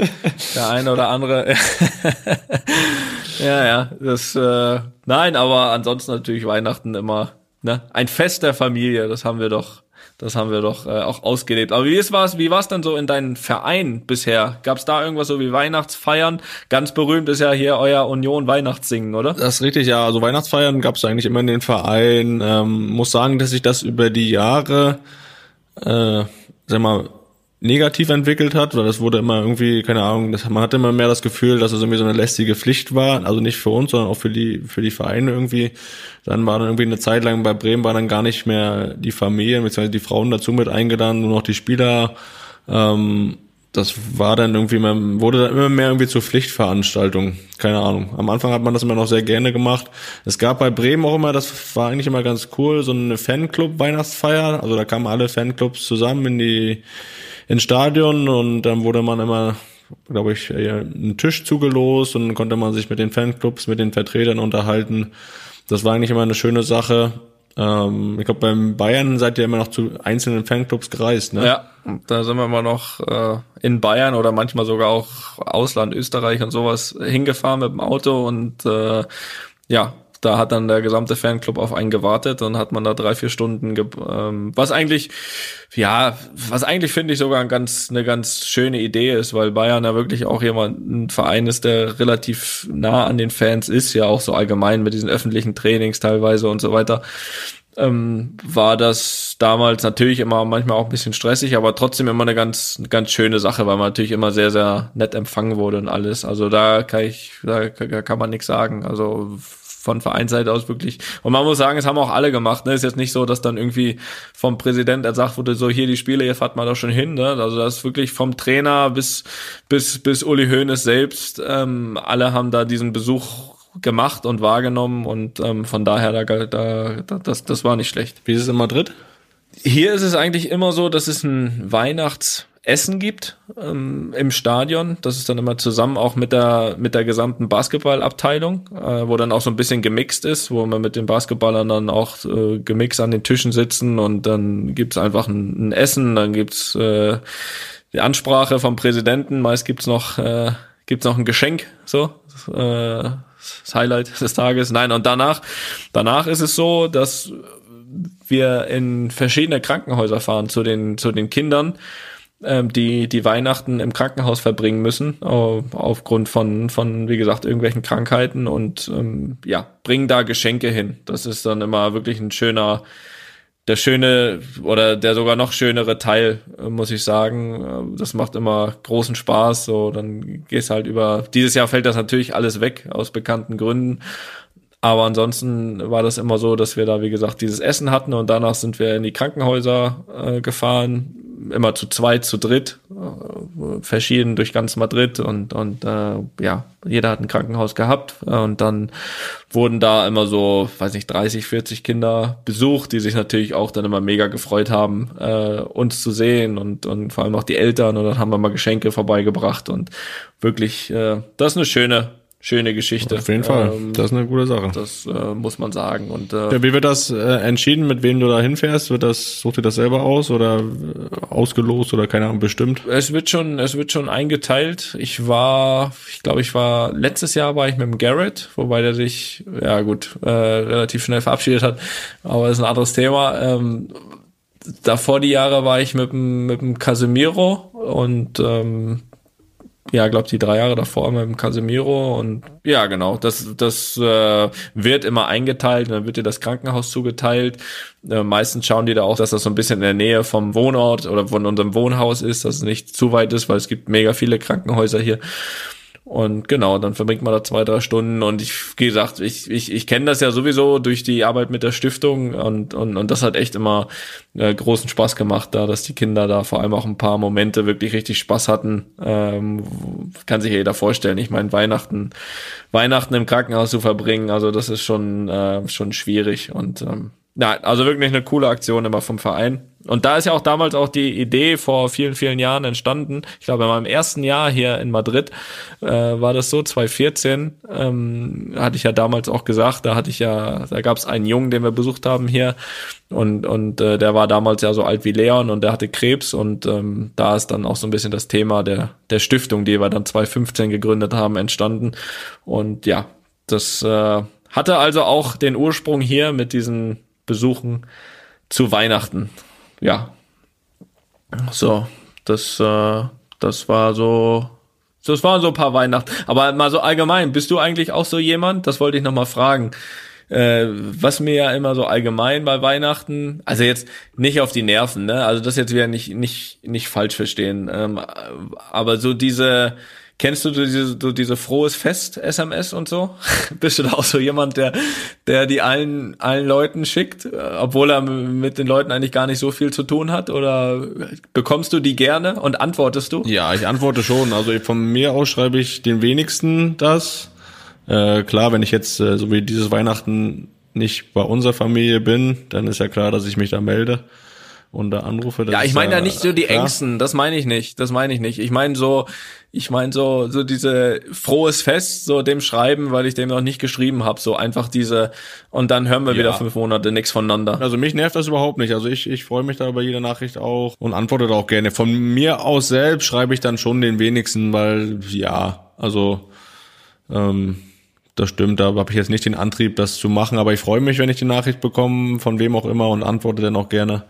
nein, aber ansonsten natürlich Weihnachten immer, ne, ein Fest der Familie, das haben wir doch auch ausgelebt. Aber wie war's dann so in deinem Verein bisher? Gab's da irgendwas so wie Weihnachtsfeiern? Ganz berühmt ist ja hier euer Union Weihnachtssingen, oder? Das ist richtig, ja. Also Weihnachtsfeiern gab's eigentlich immer in den Verein. Muss sagen, dass sich das über die Jahre, negativ entwickelt hat, weil das wurde immer irgendwie, keine Ahnung, man hatte immer mehr das Gefühl, dass es irgendwie so eine lästige Pflicht war, also nicht für uns, sondern auch für die Vereine irgendwie. Dann war dann irgendwie eine Zeit lang bei Bremen war dann gar nicht mehr die Familien, beziehungsweise die Frauen dazu mit eingeladen, nur noch die Spieler. Das war dann irgendwie, wurde dann immer mehr irgendwie zur Pflichtveranstaltung. Keine Ahnung. Am Anfang hat man das immer noch sehr gerne gemacht. Es gab bei Bremen auch immer, das war eigentlich immer ganz cool, so eine Fanclub-Weihnachtsfeier. Also da kamen alle Fanclubs zusammen ins Stadion und dann wurde man immer, glaube ich, einen Tisch zugelost und dann konnte man sich mit den Fanclubs, mit den Vertretern unterhalten. Das war eigentlich immer eine schöne Sache. Ich glaube, beim Bayern seid ihr immer noch zu einzelnen Fanclubs gereist, ne? Ja, da sind wir immer noch in Bayern oder manchmal sogar auch Ausland, Österreich und sowas hingefahren mit dem Auto und da hat dann der gesamte Fanclub auf einen gewartet und hat man da 3-4 Stunden, was eigentlich finde ich sogar eine ganz schöne Idee ist, weil Bayern ja wirklich auch ein Verein ist, der relativ nah an den Fans ist, ja auch so allgemein mit diesen öffentlichen Trainings teilweise und so weiter. War das damals natürlich immer manchmal auch ein bisschen stressig, aber trotzdem immer eine ganz schöne Sache, weil man natürlich immer sehr, sehr nett empfangen wurde und alles. Also da kann man nichts sagen. Also von Vereinsseite aus wirklich. Und man muss sagen, es haben auch alle gemacht. Ne? Ist jetzt nicht so, dass dann irgendwie vom Präsident gesagt wurde, so hier die Spiele, jetzt fahrt mal da schon hin. Ne? Also das ist wirklich vom Trainer bis Uli Hoeneß selbst. Alle haben da diesen Besuch gemacht und wahrgenommen und von daher das war nicht schlecht. Wie ist es in Madrid? Hier ist es eigentlich immer so, dass es ein Weihnachtsessen gibt im Stadion. Das ist dann immer zusammen auch mit der gesamten Basketballabteilung, wo dann auch so ein bisschen gemixt ist, wo man mit den Basketballern dann auch gemixt an den Tischen sitzen und dann gibt's einfach ein Essen, dann gibt's die Ansprache vom Präsidenten, meist gibt's noch ein Geschenk, so das Highlight des Tages. Nein, und danach ist es so, dass wir in verschiedene Krankenhäuser fahren zu den Kindern, die Weihnachten im Krankenhaus verbringen müssen, aufgrund von wie gesagt irgendwelchen Krankheiten und bringen da Geschenke hin. Das ist dann immer wirklich der schöne oder der sogar noch schönere Teil, muss ich sagen. Das macht immer großen Spaß. So, dann gehst halt dieses Jahr fällt das natürlich alles weg, aus bekannten Gründen. Aber ansonsten war das immer so, dass wir da, wie gesagt, dieses Essen hatten und danach sind wir in die Krankenhäuser gefahren, immer zu zweit, zu dritt, verschieden durch ganz Madrid und jeder hat ein Krankenhaus gehabt und dann wurden da immer so, 30, 40 Kinder besucht, die sich natürlich auch dann immer mega gefreut haben, uns zu sehen und vor allem auch die Eltern und dann haben wir mal Geschenke vorbeigebracht und wirklich, das ist eine schöne Geschichte. Auf jeden Fall, das ist eine gute Sache. Das muss man sagen. Und wie wird das entschieden, mit wem du da hinfährst? Sucht ihr das selber aus oder ausgelost oder keine Ahnung, bestimmt? Es wird schon eingeteilt. Letztes Jahr war ich mit dem Garrett, wobei der sich, relativ schnell verabschiedet hat. Aber das ist ein anderes Thema. Davor die Jahre war ich mit dem Casemiro und glaube die 3 Jahre davor mit dem Casemiro und ja, genau, das wird immer eingeteilt, dann wird dir das Krankenhaus zugeteilt. Meistens schauen die da auch, dass das so ein bisschen in der Nähe vom Wohnort oder von unserem Wohnhaus ist, dass es nicht zu weit ist, weil es gibt mega viele Krankenhäuser hier. Und genau, dann verbringt man da 2-3 Stunden und wie gesagt, ich kenne das ja sowieso durch die Arbeit mit der Stiftung und das hat echt immer großen Spaß gemacht da, dass die Kinder da vor allem auch ein paar Momente wirklich richtig Spaß hatten. Kann sich ja jeder vorstellen. Ich meine, Weihnachten im Krankenhaus zu verbringen, also das ist schon schwierig und also wirklich eine coole Aktion immer vom Verein. Und da ist ja auch damals auch die Idee vor vielen, vielen Jahren entstanden. Ich glaube, in meinem ersten Jahr hier in Madrid war das so, 2014, hatte ich ja damals auch gesagt, da gab es einen Jungen, den wir besucht haben hier und der war damals ja so alt wie Leon und der hatte Krebs und da ist dann auch so ein bisschen das Thema der Stiftung, die wir dann 2015 gegründet haben, entstanden. Und ja, das hatte also auch den Ursprung hier mit diesen Besuchen zu Weihnachten. Ja. So, das waren so ein paar Weihnachten. Aber mal so allgemein, bist du eigentlich auch so jemand? Das wollte ich noch mal fragen. Was mir ja immer so allgemein bei Weihnachten, also jetzt nicht auf die Nerven, ne? Also das jetzt wieder nicht falsch verstehen. Aber so kennst du diese frohes Fest-SMS und so? Bist du da auch so jemand, der die allen Leuten schickt, obwohl er mit den Leuten eigentlich gar nicht so viel zu tun hat? Oder bekommst du die gerne und antwortest du? Ja, ich antworte schon. Also von mir aus schreibe ich den wenigsten das. Klar, wenn ich jetzt so wie dieses Weihnachten nicht bei unserer Familie bin, dann ist ja klar, dass ich mich da melde und da anrufe. Ja, ich meine ja nicht so die Ängsten, das meine ich nicht. Ich meine so diese frohes Fest, so dem schreiben, weil ich dem noch nicht geschrieben habe, so einfach und dann hören wir wieder 5 Monate nichts voneinander. Also mich nervt das überhaupt nicht. Also ich freue mich da über jede Nachricht auch und antworte da auch gerne. Von mir aus selbst schreibe ich dann schon den wenigsten, weil das stimmt. Da habe ich jetzt nicht den Antrieb, das zu machen, aber ich freue mich, wenn ich die Nachricht bekomme, von wem auch immer, und antworte dann auch gerne.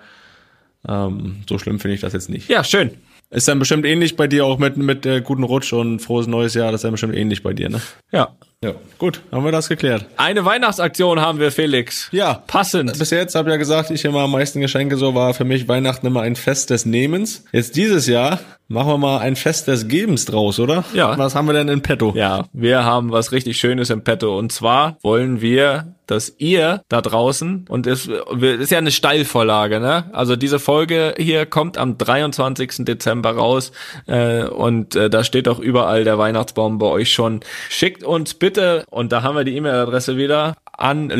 So schlimm finde ich das jetzt nicht. Ja, schön. Ist dann bestimmt ähnlich bei dir auch mit guten Rutsch und frohes neues Jahr. Das ist dann bestimmt ähnlich bei dir, ne? Ja. Ja, gut, haben wir das geklärt. Eine Weihnachtsaktion haben wir, Felix. Ja, passend. Bis jetzt habe ich ja gesagt, ich immer am meisten Geschenke, so war für mich Weihnachten immer ein Fest des Nehmens. Jetzt dieses Jahr machen wir mal ein Fest des Gebens draus, oder? Ja. Was haben wir denn in petto? Ja, wir haben was richtig Schönes im Petto. Und zwar wollen wir, dass ihr da draußen, und es ist ja eine Steilvorlage, ne? Also diese Folge hier kommt am 23. Dezember raus und da steht auch überall der Weihnachtsbaum bei euch schon. Schickt uns bitte, und da haben wir die E-Mail-Adresse wieder, an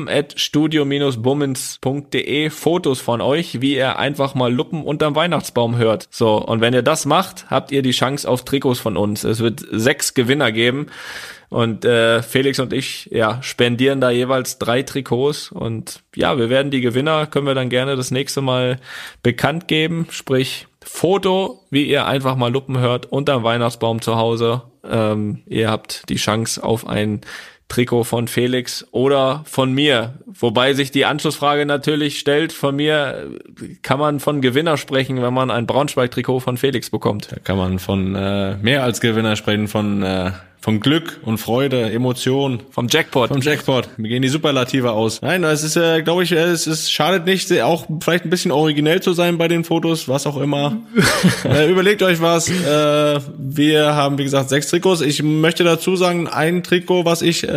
luppen@studio-bummens.de Fotos von euch, wie ihr einfach mal Luppen unterm Weihnachtsbaum hört. So, und wenn ihr das macht, habt ihr die Chance auf Trikots von uns. Es wird 6 Gewinner geben. Und Felix und ich spendieren da jeweils 3 Trikots. Und ja, wir werden die Gewinner, können wir dann gerne das nächste Mal bekannt geben. Sprich, Foto, wie ihr einfach mal Luppen hört unterm Weihnachtsbaum zu Hause. Ihr habt die Chance auf ein Trikot von Felix oder von mir. Wobei sich die Anschlussfrage natürlich stellt, von mir kann man von Gewinner sprechen, wenn man ein Braunschweig-Trikot von Felix bekommt. Da kann man von mehr als Gewinner sprechen, von Glück und Freude, Emotion. Vom Jackpot. Mir gehen die Superlative aus. Nein, es ist, glaube ich, es schadet nicht, auch vielleicht ein bisschen originell zu sein bei den Fotos, was auch immer. Überlegt euch was. Wir haben, wie gesagt, 6 Trikots. Ich möchte dazu sagen, ein Trikot, was ich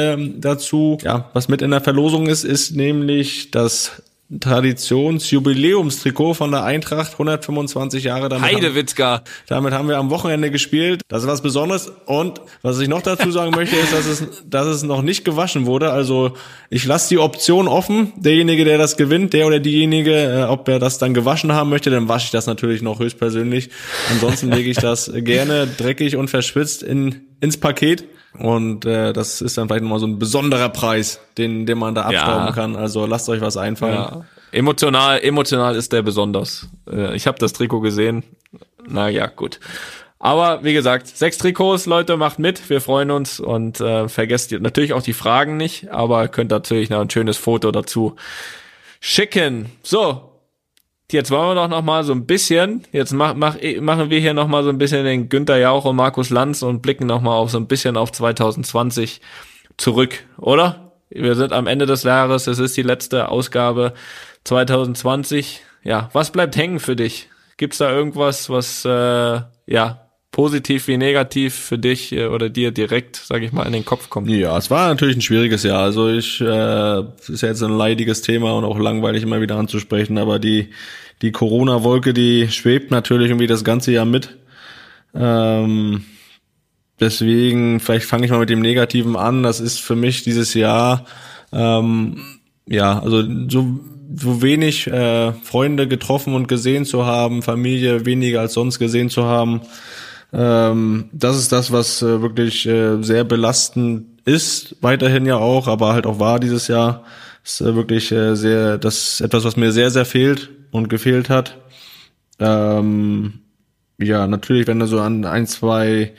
was mit in der Verlosung ist nämlich das Traditionsjubiläumstrikot von der Eintracht, 125 Jahre. Heidewitzka. Damit haben wir am Wochenende gespielt. Das ist was Besonderes. Und was ich noch dazu sagen möchte, ist, dass es noch nicht gewaschen wurde. Also ich lasse die Option offen. Derjenige, der das gewinnt, der oder diejenige, ob er das dann gewaschen haben möchte, dann wasche ich das natürlich noch höchstpersönlich. Ansonsten lege ich das gerne dreckig und verschwitzt ins Paket. Und das ist dann vielleicht nochmal so ein besonderer Preis, den man da abstauben kann. Also lasst euch was einfallen. Ja. Emotional ist der besonders. Ich habe das Trikot gesehen. Naja, gut. Aber wie gesagt, 6 Trikots, Leute, macht mit. Wir freuen uns und vergesst natürlich auch die Fragen nicht, aber könnt natürlich noch ein schönes Foto dazu schicken. So. Jetzt wollen wir doch noch mal so ein bisschen, jetzt machen wir hier noch mal so ein bisschen den Günther Jauch und Markus Lanz und blicken noch mal so ein bisschen auf 2020 zurück, oder? Wir sind am Ende des Jahres, es ist die letzte Ausgabe 2020. Ja, was bleibt hängen für dich? Gibt's da irgendwas, was positiv wie negativ für dich oder dir direkt, sage ich mal, in den Kopf kommt? Ja, es war natürlich ein schwieriges Jahr. Also ist ja jetzt ein leidiges Thema und auch langweilig immer wieder anzusprechen, aber die Corona-Wolke, die schwebt natürlich irgendwie das ganze Jahr mit. Deswegen, vielleicht fange ich mal mit dem Negativen an. Das ist für mich dieses Jahr, also so wenig Freunde getroffen und gesehen zu haben, Familie weniger als sonst gesehen zu haben. Das ist das, was wirklich sehr belastend ist, weiterhin ja auch, aber halt auch war dieses Jahr. Das ist wirklich das ist etwas, was mir sehr, sehr fehlt und gefehlt hat. Natürlich, wenn du so an 1, 2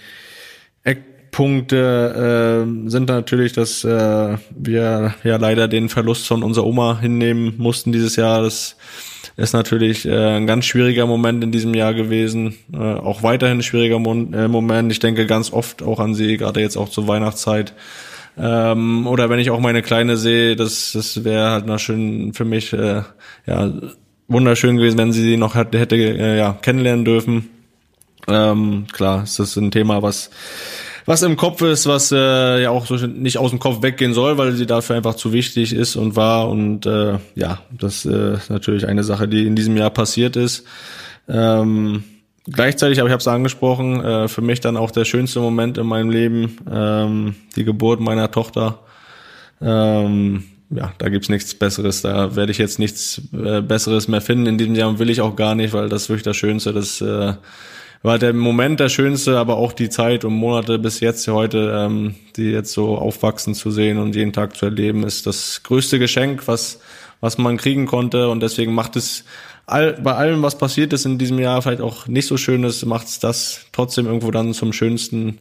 Eckpunkte sind natürlich, dass wir ja leider den Verlust von unserer Oma hinnehmen mussten dieses Jahr. Das ist natürlich ein ganz schwieriger Moment in diesem Jahr gewesen, auch weiterhin ein schwieriger Moment. Ich denke ganz oft auch an sie, gerade jetzt auch zur Weihnachtszeit. Oder wenn ich auch meine Kleine sehe, das wäre halt noch schön für mich, wunderschön gewesen, wenn sie noch hätte kennenlernen dürfen. Klar, es ist ein Thema, was im Kopf ist, was auch so nicht aus dem Kopf weggehen soll, weil sie dafür einfach zu wichtig ist und war. Und das ist natürlich eine Sache, die in diesem Jahr passiert ist. Gleichzeitig, aber ich habe es angesprochen, für mich dann auch der schönste Moment in meinem Leben, die Geburt meiner Tochter. Da gibt's nichts Besseres. Da werde ich jetzt nichts Besseres mehr finden in diesem Jahr und will ich auch gar nicht, weil das wirklich das Schönste, das war der Moment der schönste, aber auch die Zeit und Monate bis jetzt heute, die jetzt so aufwachsen zu sehen und jeden Tag zu erleben, ist das größte Geschenk, was man kriegen konnte. Und deswegen macht es bei allem, was passiert ist in diesem Jahr, vielleicht auch nicht so schön ist, macht es das trotzdem irgendwo dann zum schönsten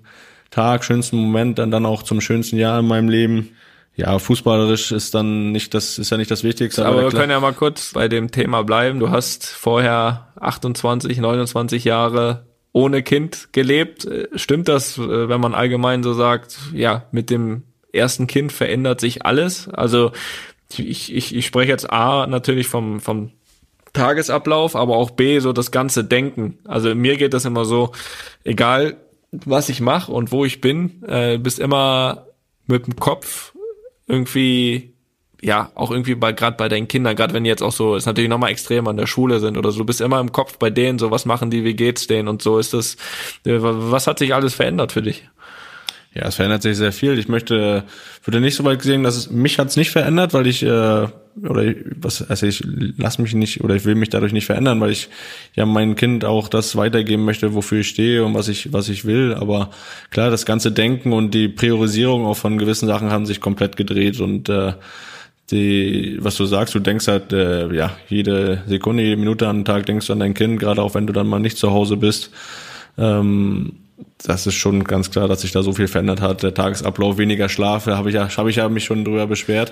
Tag, schönsten Moment, dann auch zum schönsten Jahr in meinem Leben. Ja, fußballerisch ist ja nicht das Wichtigste. Aber wir können ja mal kurz bei dem Thema bleiben. Du hast vorher 28, 29 Jahre ohne Kind gelebt. Stimmt das, wenn man allgemein so sagt, ja, mit dem ersten Kind verändert sich alles? Also ich spreche jetzt A natürlich vom Tagesablauf, aber auch B, so das ganze Denken. Also mir geht das immer so, egal was ich mache und wo ich bin, bist immer mit dem Kopf irgendwie, ja, auch irgendwie gerade bei deinen Kindern, gerade wenn die jetzt auch so, ist natürlich nochmal extrem an der Schule sind oder so, du bist immer im Kopf bei denen, so was machen die, wie geht's denen und so ist das, was hat sich alles verändert für dich? Ja, es verändert sich sehr viel. Ich würde nicht so weit sehen, dass mich hat's nicht verändert, weil ich will mich dadurch nicht verändern, weil ich ja meinem Kind auch das weitergeben möchte, wofür ich stehe und was ich will. Aber klar, das ganze Denken und die Priorisierung auch von gewissen Sachen haben sich komplett gedreht und was du sagst, du denkst halt, jede Sekunde, jede Minute an den Tag denkst du an dein Kind, gerade auch wenn du dann mal nicht zu Hause bist. Das ist schon ganz klar, dass sich da so viel verändert hat. Der Tagesablauf, weniger Schlaf, da habe ich mich schon drüber beschwert.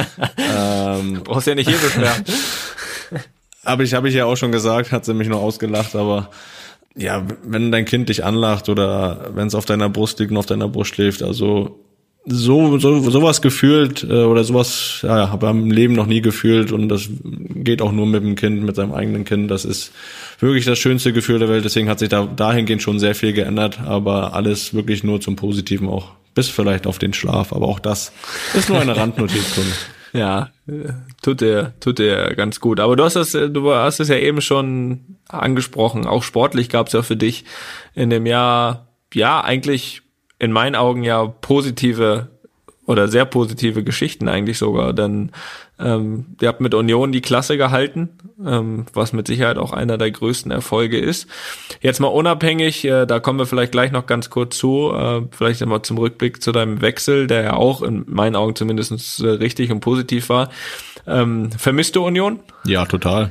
Du brauchst ja nicht hier beschweren. Aber habe ich ja auch schon gesagt, hat sie mich noch ausgelacht, aber ja, wenn dein Kind dich anlacht oder wenn es auf deiner Brust liegt und auf deiner Brust schläft, also sowas gefühlt oder sowas habe ich im Leben noch nie gefühlt und das geht auch nur mit dem Kind, mit seinem eigenen Kind. Das ist wirklich das schönste Gefühl der Welt. Deswegen hat sich dahingehend schon sehr viel geändert, aber alles wirklich nur zum Positiven auch. Bis vielleicht auf den Schlaf, aber auch das ist nur eine Randnotiz. Ja, tut dir ganz gut. Aber du hast es ja eben schon angesprochen. Auch sportlich gab es ja für dich in dem Jahr, ja, eigentlich in meinen Augen ja positive oder sehr positive Geschichten eigentlich sogar, denn ihr habt mit Union die Klasse gehalten, was mit Sicherheit auch einer der größten Erfolge ist. Jetzt mal unabhängig, da kommen wir vielleicht gleich noch ganz kurz zu, vielleicht einmal zum Rückblick zu deinem Wechsel, der ja auch in meinen Augen zumindest richtig und positiv war. Vermisst du Union? Ja, total.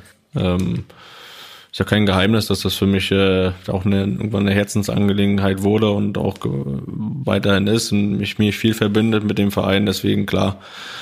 Ist ja kein Geheimnis, dass das für mich auch irgendwann eine Herzensangelegenheit wurde und auch weiterhin ist und mich viel verbindet mit dem Verein. Deswegen klar,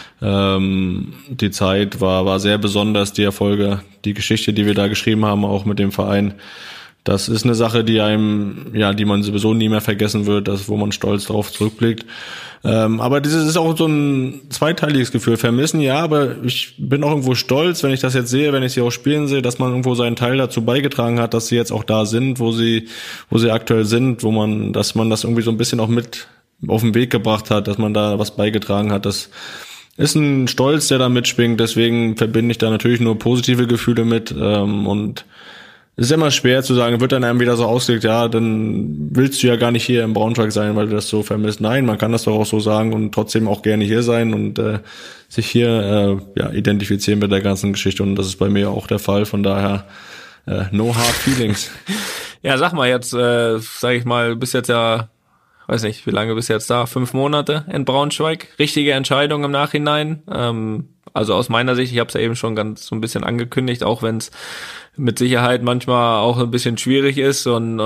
die Zeit war sehr besonders, die Erfolge, die Geschichte, die wir da geschrieben haben, auch mit dem Verein. Das ist eine Sache, die man sowieso nie mehr vergessen wird, wo man stolz drauf zurückblickt. Aber dieses ist auch so ein zweiteiliges Gefühl. Vermissen, ja, aber ich bin auch irgendwo stolz, wenn ich das jetzt sehe, wenn ich sie auch spielen sehe, dass man irgendwo seinen Teil dazu beigetragen hat, dass sie jetzt auch da sind, wo sie aktuell sind, dass man das irgendwie so ein bisschen auch mit auf den Weg gebracht hat, dass man da was beigetragen hat. Das ist ein Stolz, der da mitschwingt. Deswegen verbinde ich da natürlich nur positive Gefühle mit und es ist immer schwer zu sagen, wird dann einem wieder so ausgelegt, ja, dann willst du ja gar nicht hier im Braunschweig sein, weil du das so vermisst. Nein, man kann das doch auch so sagen und trotzdem auch gerne hier sein und sich hier identifizieren mit der ganzen Geschichte und das ist bei mir auch der Fall, von daher no hard feelings. Ja, sag mal jetzt, sag ich mal, bist jetzt ja, weiß nicht, wie lange bist du jetzt da? 5 Monate in Braunschweig? Richtige Entscheidung im Nachhinein? Also aus meiner Sicht, ich habe es ja eben schon ganz so ein bisschen angekündigt, auch wenn es mit Sicherheit manchmal auch ein bisschen schwierig ist und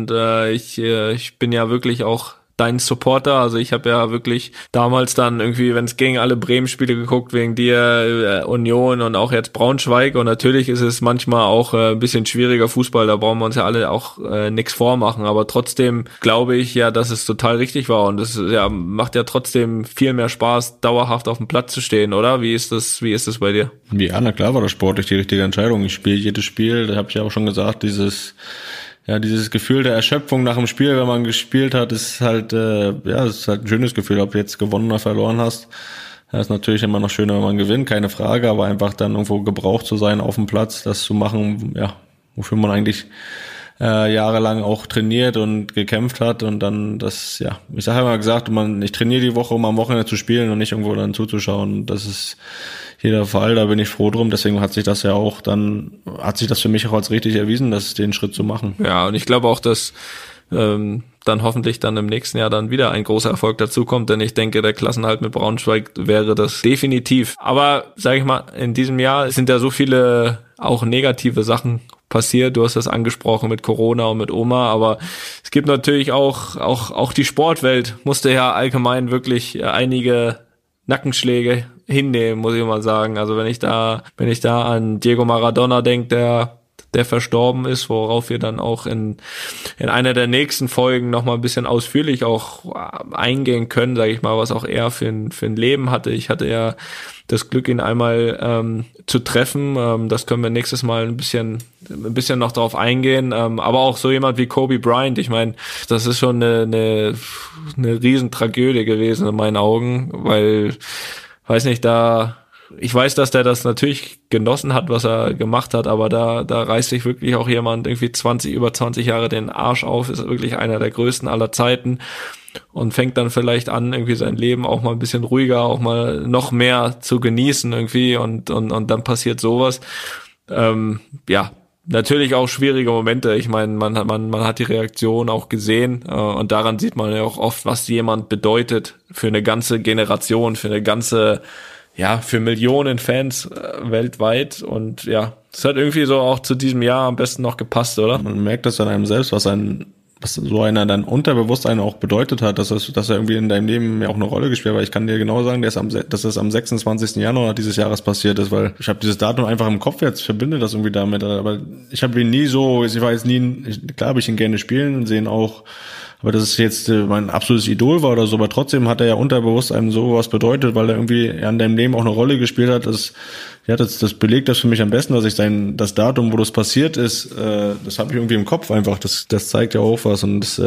ich bin ja wirklich auch dein Supporter, also ich habe ja wirklich damals dann irgendwie, wenn es ging, alle Bremen-Spiele geguckt wegen dir, Union und auch jetzt Braunschweig und natürlich ist es manchmal auch ein bisschen schwieriger Fußball, da brauchen wir uns ja alle auch nichts vormachen, aber trotzdem glaube ich ja, dass es total richtig war und es ja, macht ja trotzdem viel mehr Spaß, dauerhaft auf dem Platz zu stehen, oder? Wie ist das bei dir? Ja, na klar war das sportlich die richtige Entscheidung. Ich spiele jedes Spiel, da habe ich ja auch schon gesagt, dieses Gefühl der Erschöpfung nach dem Spiel, wenn man gespielt hat, ist halt, ist halt ein schönes Gefühl, ob du jetzt gewonnen oder verloren hast. Das ist natürlich immer noch schöner, wenn man gewinnt, keine Frage, aber einfach dann irgendwo gebraucht zu sein auf dem Platz, das zu machen, ja, wofür man eigentlich jahrelang auch trainiert und gekämpft hat und dann ich habe immer gesagt, ich trainiere die Woche, um am Wochenende zu spielen und nicht irgendwo dann zuzuschauen. Das ist jeder Fall, da bin ich froh drum, deswegen hat sich das für mich auch als richtig erwiesen, den Schritt zu machen. Ja, und ich glaube auch, dass dann hoffentlich dann im nächsten Jahr dann wieder ein großer Erfolg dazukommt, denn ich denke, der Klassenerhalt mit Braunschweig wäre das definitiv. Aber, sage ich mal, in diesem Jahr sind ja so viele auch negative Sachen passiert. Du hast das angesprochen mit Corona und mit Oma, aber es gibt natürlich auch die Sportwelt musste ja allgemein wirklich einige Nackenschläge hinnehmen, muss ich mal sagen. Also wenn ich da an Diego Maradona denke, der verstorben ist, worauf wir dann auch in einer der nächsten Folgen nochmal ein bisschen ausführlich auch eingehen können, sage ich mal, was auch er für ein Leben hatte. Ich hatte ja das Glück, ihn einmal zu treffen. Das können wir nächstes Mal ein bisschen noch drauf eingehen. Aber auch so jemand wie Kobe Bryant, ich meine, das ist schon eine Riesentragödie gewesen in meinen Augen, weil, weiß nicht, ich weiß, dass der das natürlich genossen hat, was er gemacht hat, aber da reißt sich wirklich auch jemand irgendwie über 20 Jahre den Arsch auf, ist wirklich einer der größten aller Zeiten und fängt dann vielleicht an, irgendwie sein Leben auch mal ein bisschen ruhiger, auch mal noch mehr zu genießen irgendwie und dann passiert sowas. Ja, natürlich auch schwierige Momente. Ich meine, man hat die Reaktion auch gesehen und daran sieht man ja auch oft, was jemand bedeutet für eine ganze Generation, für Millionen Fans weltweit und ja, das hat irgendwie so auch zu diesem Jahr am besten noch gepasst, oder? Man merkt das an einem selbst, was so einer dann unterbewusst einen auch bedeutet hat, dass er irgendwie in deinem Leben ja auch eine Rolle gespielt hat, weil ich kann dir genau sagen, dass es am 26. Januar dieses Jahres passiert ist, weil ich habe dieses Datum einfach im Kopf jetzt, verbinde das irgendwie damit, aber ich habe ihn nie so, ich war jetzt nie, klar habe ich ihn gerne spielen sehen auch, aber das ist jetzt mein absolutes Idol war oder so, aber trotzdem hat er ja unterbewusst einem sowas bedeutet, weil er irgendwie in deinem Leben auch eine Rolle gespielt hat. Das belegt das für mich am besten, dass ich das Datum, wo das passiert ist, das habe ich irgendwie im Kopf einfach. Das zeigt ja auch was und es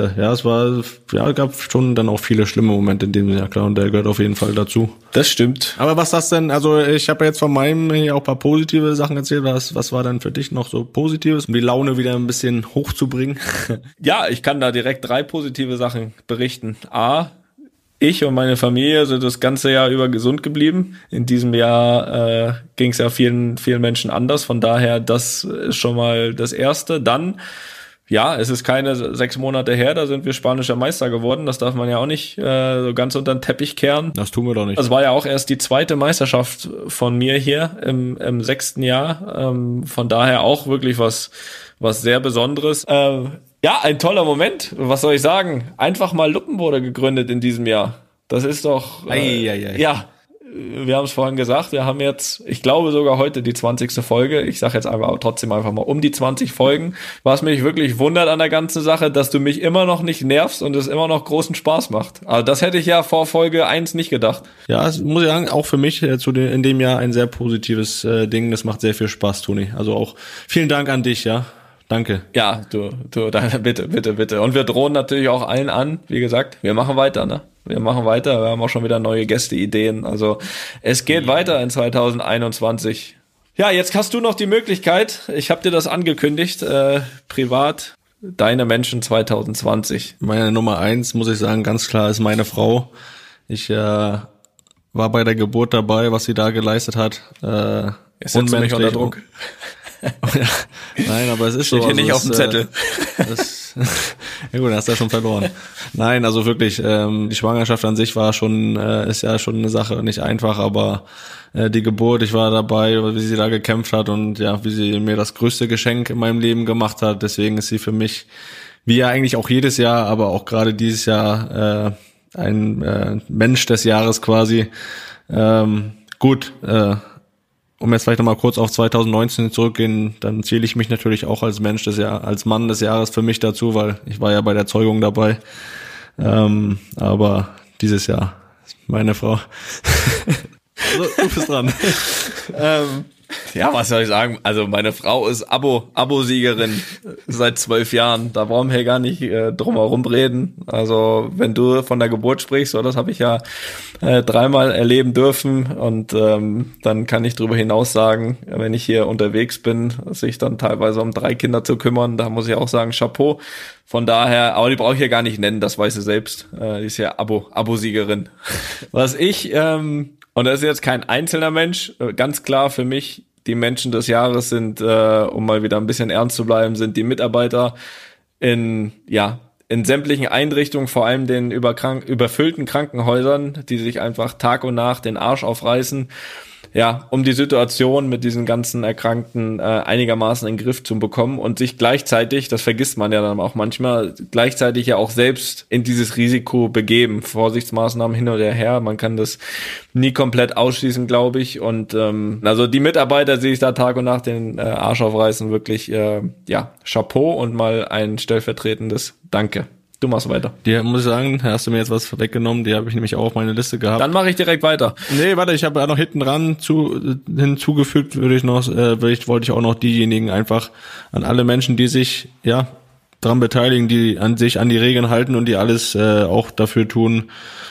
gab schon dann auch viele schlimme Momente in dem Jahr, klar, und der gehört auf jeden Fall dazu. Das stimmt. Aber was das denn, also ich habe ja jetzt von meinem hier auch ein paar positive Sachen erzählt, was war dann für dich noch so Positives, um die Laune wieder ein bisschen hochzubringen? Ja, ich kann da direkt 3 positive Sachen berichten. A, ich und meine Familie sind das ganze Jahr über gesund geblieben. In diesem Jahr ging es ja vielen Menschen anders. Von daher, das ist schon mal das Erste. Dann, ja, es ist keine 6 Monate her, da sind wir spanischer Meister geworden. Das darf man ja auch nicht so ganz unter den Teppich kehren. Das tun wir doch nicht. Das war ja auch erst die 2. Meisterschaft von mir hier im 6. Jahr. Von daher auch wirklich was sehr Besonderes. Ja, ein toller Moment. Was soll ich sagen? Einfach mal Luppen wurde gegründet in diesem Jahr. Das ist doch... Ja, wir haben es vorhin gesagt. Wir haben jetzt, ich glaube sogar heute die 20. Folge. Ich sage jetzt trotzdem einfach mal um die 20 Folgen. Was mich wirklich wundert an der ganzen Sache, dass du mich immer noch nicht nervst und es immer noch großen Spaß macht. Also das hätte ich ja vor Folge 1 nicht gedacht. Ja, das muss ich sagen, auch für mich in dem Jahr ein sehr positives Ding. Das macht sehr viel Spaß, Toni. Also auch vielen Dank an dich, ja. Danke. Ja, du, bitte. Und wir drohen natürlich auch allen an, wie gesagt, wir machen weiter, ne? Wir machen weiter, wir haben auch schon wieder neue Gästeideen. Also es geht weiter in 2021. Ja, jetzt hast du noch die Möglichkeit, ich habe dir das angekündigt, privat, deine Menschen 2020. Meine Nummer 1, muss ich sagen, ganz klar ist meine Frau. Ich war bei der Geburt dabei, was sie da geleistet hat. Jetzt setzt du mich unter Druck. Ja, nein, aber es ist steht so. Hier nicht auf dem Zettel. Ja gut, hast du ja schon verloren. Nein, also wirklich, die Schwangerschaft an sich ist ja schon eine Sache, nicht einfach, aber die Geburt, ich war dabei, wie sie da gekämpft hat und ja, wie sie mir das größte Geschenk in meinem Leben gemacht hat. Deswegen ist sie für mich, wie ja eigentlich auch jedes Jahr, aber auch gerade dieses Jahr ein Mensch des Jahres quasi. Gut, um jetzt vielleicht nochmal kurz auf 2019 zurückgehen, dann zähle ich mich natürlich auch als Mensch des Jahres, als Mann des Jahres für mich dazu, weil ich war ja bei der Zeugung dabei. Aber dieses Jahr meine Frau. Also, du bist dran. Ja, was soll ich sagen? Also meine Frau ist Abo-Siegerin seit 12 Jahren. Da brauchen wir gar nicht drum herum reden. Also wenn du von der Geburt sprichst, so, das habe ich ja 3-mal erleben dürfen. Und dann kann ich darüber hinaus sagen, wenn ich hier unterwegs bin, sich dann teilweise um 3 Kinder zu kümmern, da muss ich auch sagen, Chapeau. Von daher, aber die brauche ich ja gar nicht nennen, das weiß sie selbst. Die ist ja Abo-Siegerin. Was ich... Und das ist jetzt kein einzelner Mensch, ganz klar für mich, die Menschen des Jahres sind, um mal wieder ein bisschen ernst zu bleiben, sind die Mitarbeiter in sämtlichen Einrichtungen, vor allem den überfüllten Krankenhäusern, die sich einfach Tag und Nacht den Arsch aufreißen um die Situation mit diesen ganzen Erkrankten einigermaßen in den Griff zu bekommen und sich gleichzeitig, das vergisst man ja dann auch manchmal, gleichzeitig ja auch selbst in dieses Risiko begeben. Vorsichtsmaßnahmen hin oder her, man kann das nie komplett ausschließen, glaube ich. Und also die Mitarbeiter sehe ich da Tag und Nacht den Arsch aufreißen, wirklich Chapeau und mal ein stellvertretendes Danke. Du machst weiter. Dir muss ich sagen, hast du mir jetzt was weggenommen, die habe ich nämlich auch auf meine Liste gehabt. Dann mache ich direkt weiter. Nee, warte, ich habe ja noch hinten dran hinzugefügt, wollte ich auch noch diejenigen einfach an alle Menschen, die sich dran beteiligen, die an die Regeln halten und die alles auch dafür tun,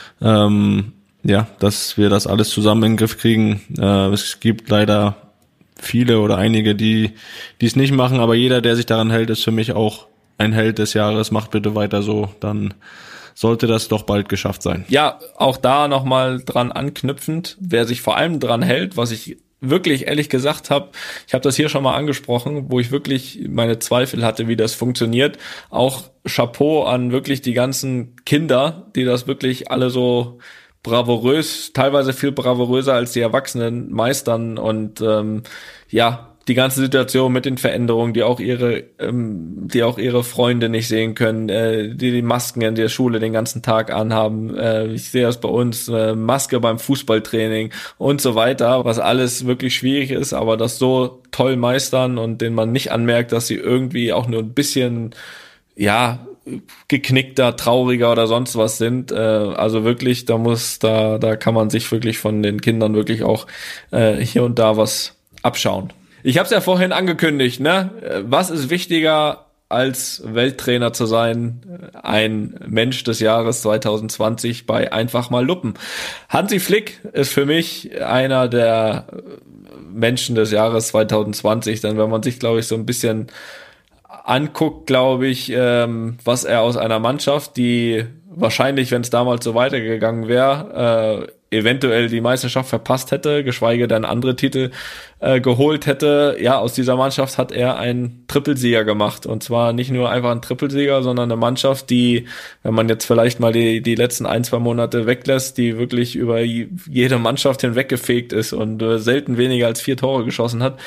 dass wir das alles zusammen in den Griff kriegen. Es gibt leider viele oder einige, die es nicht machen, aber jeder, der sich daran hält, ist für mich auch ein Held des Jahres. Macht bitte weiter so, dann sollte das doch bald geschafft sein. Ja, auch da nochmal dran anknüpfend, wer sich vor allem dran hält, was ich wirklich ehrlich gesagt habe, ich habe das hier schon mal angesprochen, wo ich wirklich meine Zweifel hatte, wie das funktioniert. Auch Chapeau an wirklich die ganzen Kinder, die das wirklich alle so bravourös, teilweise viel bravouröser als die Erwachsenen meistern und die ganze Situation mit den Veränderungen, die auch ihre Freunde nicht sehen können, die Masken in der Schule den ganzen Tag anhaben. Ich sehe das bei uns, Maske beim Fußballtraining und so weiter, was alles wirklich schwierig ist, aber das so toll meistern und denen man nicht anmerkt, dass sie irgendwie auch nur ein bisschen, geknickter, trauriger oder sonst was sind. Also wirklich, da kann man sich wirklich von den Kindern wirklich auch hier und da was abschauen. Ich habe es ja vorhin angekündigt, ne? Was ist wichtiger als Welttrainer zu sein? Ein Mensch des Jahres 2020 bei Einfach mal Luppen. Hansi Flick ist für mich einer der Menschen des Jahres 2020, denn wenn man sich, glaube ich, so ein bisschen anguckt, glaube ich, was er aus einer Mannschaft, die wahrscheinlich, wenn es damals so weitergegangen wäre, eventuell die Meisterschaft verpasst hätte, geschweige denn andere Titel geholt hätte. Ja, aus dieser Mannschaft hat er einen Trippelsieger gemacht. Und zwar nicht nur einfach ein Trippelsieger, sondern eine Mannschaft, die, wenn man jetzt vielleicht mal die letzten 1-2 Monate weglässt, die wirklich über jede Mannschaft hinweggefegt ist und selten weniger als 4 Tore geschossen hat.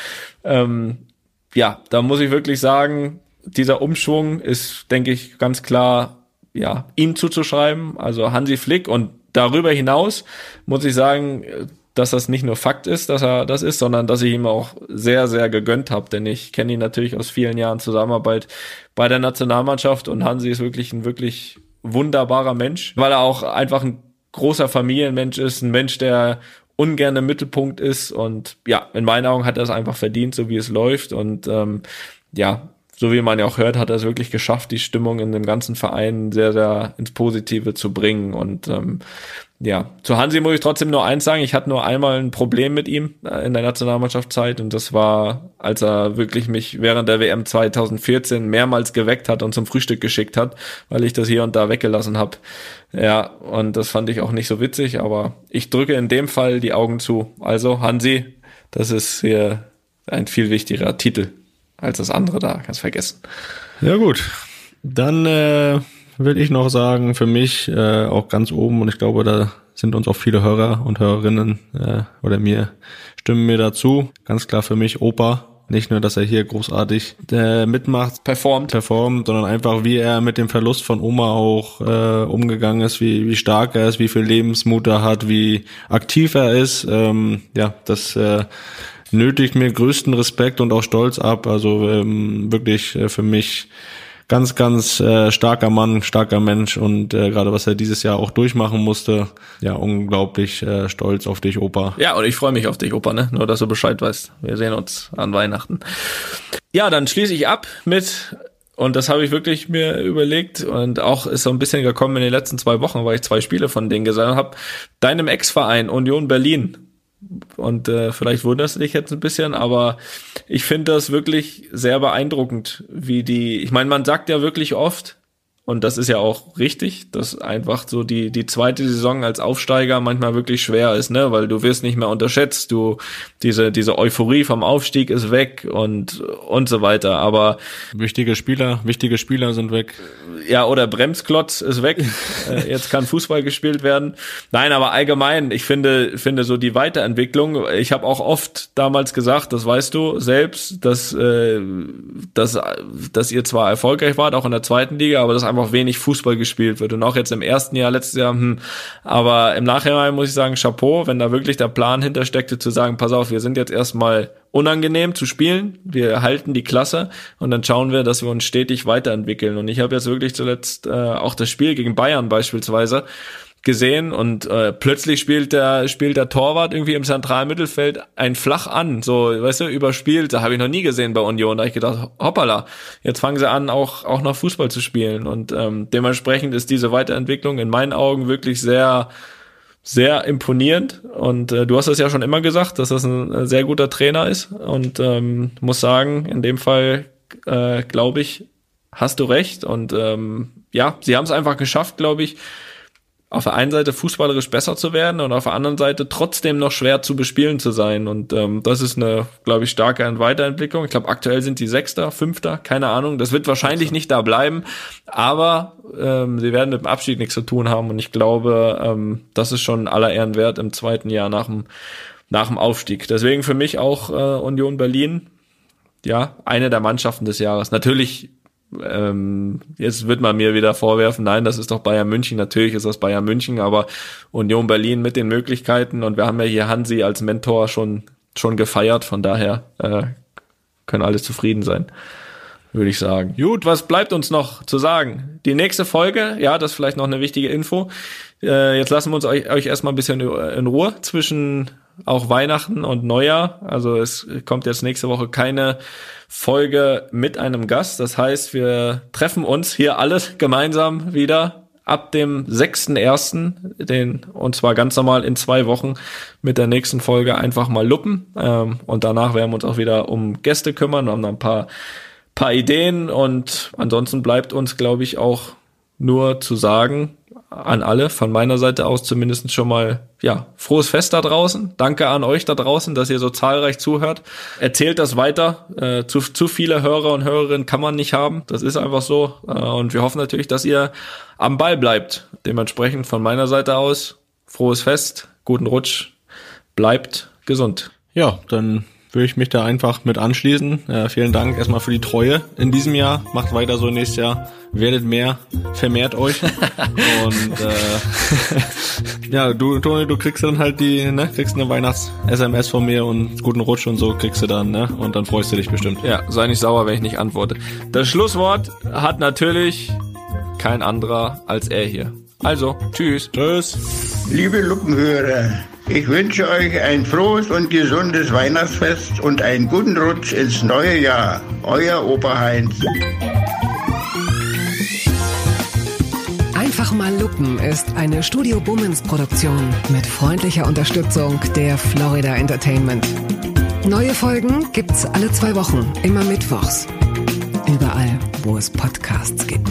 Da muss ich wirklich sagen, dieser Umschwung ist, denke ich, ganz klar ihm zuzuschreiben, also Hansi Flick. Und darüber hinaus muss ich sagen, dass das nicht nur Fakt ist, dass er das ist, sondern dass ich ihm auch sehr, sehr gegönnt habe, denn ich kenne ihn natürlich aus vielen Jahren Zusammenarbeit bei der Nationalmannschaft und Hansi ist wirklich ein wirklich wunderbarer Mensch, weil er auch einfach ein großer Familienmensch ist, ein Mensch, der ungern im Mittelpunkt ist und in meinen Augen hat er es einfach verdient, so wie es läuft und so wie man ja auch hört, hat er es wirklich geschafft, die Stimmung in dem ganzen Verein sehr, sehr ins Positive zu bringen. Und zu Hansi muss ich trotzdem nur eins sagen, ich hatte nur einmal ein Problem mit ihm in der Nationalmannschaftszeit und das war, als er wirklich mich während der WM 2014 mehrmals geweckt hat und zum Frühstück geschickt hat, weil ich das hier und da weggelassen habe. Ja, und das fand ich auch nicht so witzig, aber ich drücke in dem Fall die Augen zu. Also Hansi, das ist hier ein viel wichtigerer Titel als das andere da, kannst vergessen. Ja gut, dann will ich noch sagen, für mich auch ganz oben und ich glaube, da sind uns auch viele Hörer und Hörerinnen stimmen mir dazu. Ganz klar für mich Opa. Nicht nur, dass er hier großartig mitmacht, performt, sondern einfach, wie er mit dem Verlust von Oma auch umgegangen ist, wie stark er ist, wie viel Lebensmut er hat, wie aktiv er ist. Das nötigt mir größten Respekt und auch Stolz ab. Also wirklich für mich ganz, ganz starker Mann, starker Mensch und gerade was er dieses Jahr auch durchmachen musste, unglaublich stolz auf dich, Opa. Ja, und ich freue mich auf dich, Opa, ne? Nur, dass du Bescheid weißt. Wir sehen uns an Weihnachten. Ja, dann schließe ich ab mit, und das habe ich wirklich mir überlegt und auch ist so ein bisschen gekommen in den letzten 2 Wochen, weil ich 2 Spiele von denen gesehen habe, deinem Ex-Verein Union Berlin. Und vielleicht wunderst du dich jetzt ein bisschen, aber ich finde das wirklich sehr beeindruckend, ich meine, man sagt ja wirklich oft, und das ist ja auch richtig, dass einfach so die zweite Saison als Aufsteiger manchmal wirklich schwer ist, ne, weil du wirst nicht mehr unterschätzt, diese Euphorie vom Aufstieg ist weg und so weiter, aber wichtige Spieler sind weg. Ja, oder Bremsklotz ist weg. Jetzt kann Fußball gespielt werden. Nein, aber allgemein, ich finde so die Weiterentwicklung, ich habe auch oft damals gesagt, das weißt du selbst, dass ihr zwar erfolgreich wart, auch in der zweiten Liga, aber dass einfach wenig Fußball gespielt wird. Und auch jetzt im ersten Jahr, letztes Jahr, aber im Nachhinein muss ich sagen, Chapeau, wenn da wirklich der Plan hintersteckte, zu sagen, pass auf, wir sind jetzt erstmal unangenehm zu spielen, wir halten die Klasse und dann schauen wir, dass wir uns stetig weiterentwickeln. Und ich habe jetzt wirklich zuletzt auch das Spiel gegen Bayern beispielsweise gesehen und plötzlich spielt der Torwart irgendwie im zentralen Mittelfeld ein Flach an, so, weißt du, überspielt, da habe ich noch nie gesehen bei Union, da habe ich gedacht, hoppala, jetzt fangen sie an, auch noch Fußball zu spielen und dementsprechend ist diese Weiterentwicklung in meinen Augen wirklich sehr, sehr imponierend und du hast es ja schon immer gesagt, dass das ein sehr guter Trainer ist und muss sagen, in dem Fall glaube ich, hast du recht und sie haben es einfach geschafft, glaube ich, auf der einen Seite fußballerisch besser zu werden und auf der anderen Seite trotzdem noch schwer zu bespielen zu sein. Und das ist eine, glaube ich, starke Weiterentwicklung. Ich glaube, aktuell sind die 6., 5., keine Ahnung. Das wird wahrscheinlich nicht da bleiben, aber sie werden mit dem Abstieg nichts zu tun haben. Und ich glaube, das ist schon aller Ehren wert im zweiten Jahr nach dem Aufstieg. Deswegen für mich auch Union Berlin, ja, eine der Mannschaften des Jahres. Natürlich, jetzt wird man mir wieder vorwerfen, nein, das ist doch Bayern München, natürlich ist das Bayern München, aber Union Berlin mit den Möglichkeiten und wir haben ja hier Hansi als Mentor schon gefeiert, von daher können alle zufrieden sein, würde ich sagen. Gut, was bleibt uns noch zu sagen? Die nächste Folge, ja, das ist vielleicht noch eine wichtige Info, jetzt lassen wir uns euch erstmal ein bisschen in Ruhe zwischen auch Weihnachten und Neujahr, also es kommt jetzt nächste Woche keine Folge mit einem Gast, das heißt, wir treffen uns hier alle gemeinsam wieder ab dem 6.1., und zwar ganz normal in 2 Wochen mit der nächsten Folge einfach mal luppen und danach werden wir uns auch wieder um Gäste kümmern, wir haben da ein paar Ideen und ansonsten bleibt uns, glaube ich, auch nur zu sagen, an alle, von meiner Seite aus zumindest schon mal, ja, frohes Fest da draußen. Danke an euch da draußen, dass ihr so zahlreich zuhört. Erzählt das weiter. Zu viele Hörer und Hörerinnen kann man nicht haben. Das ist einfach so. Und wir hoffen natürlich, dass ihr am Ball bleibt. Dementsprechend von meiner Seite aus, frohes Fest, guten Rutsch, bleibt gesund. Ja, dann würde ich mich da einfach mit anschließen. Vielen Dank erstmal für die Treue in diesem Jahr. Macht weiter so nächstes Jahr. Werdet mehr, vermehrt euch. Und ja, du, Toni, du kriegst dann halt kriegst eine Weihnachts-SMS von mir und guten Rutsch und so kriegst du dann, ne? Und dann freust du dich bestimmt. Ja, sei nicht sauer, wenn ich nicht antworte. Das Schlusswort hat natürlich kein anderer als er hier. Also, tschüss. Tschüss. Liebe Luppenhörer, ich wünsche euch ein frohes und gesundes Weihnachtsfest und einen guten Rutsch ins neue Jahr. Euer Opa Heinz. Einfach mal Luppen ist eine Studio Bummens Produktion mit freundlicher Unterstützung der Florida Entertainment. Neue Folgen gibt's alle 2 Wochen, immer mittwochs. Überall, wo es Podcasts gibt.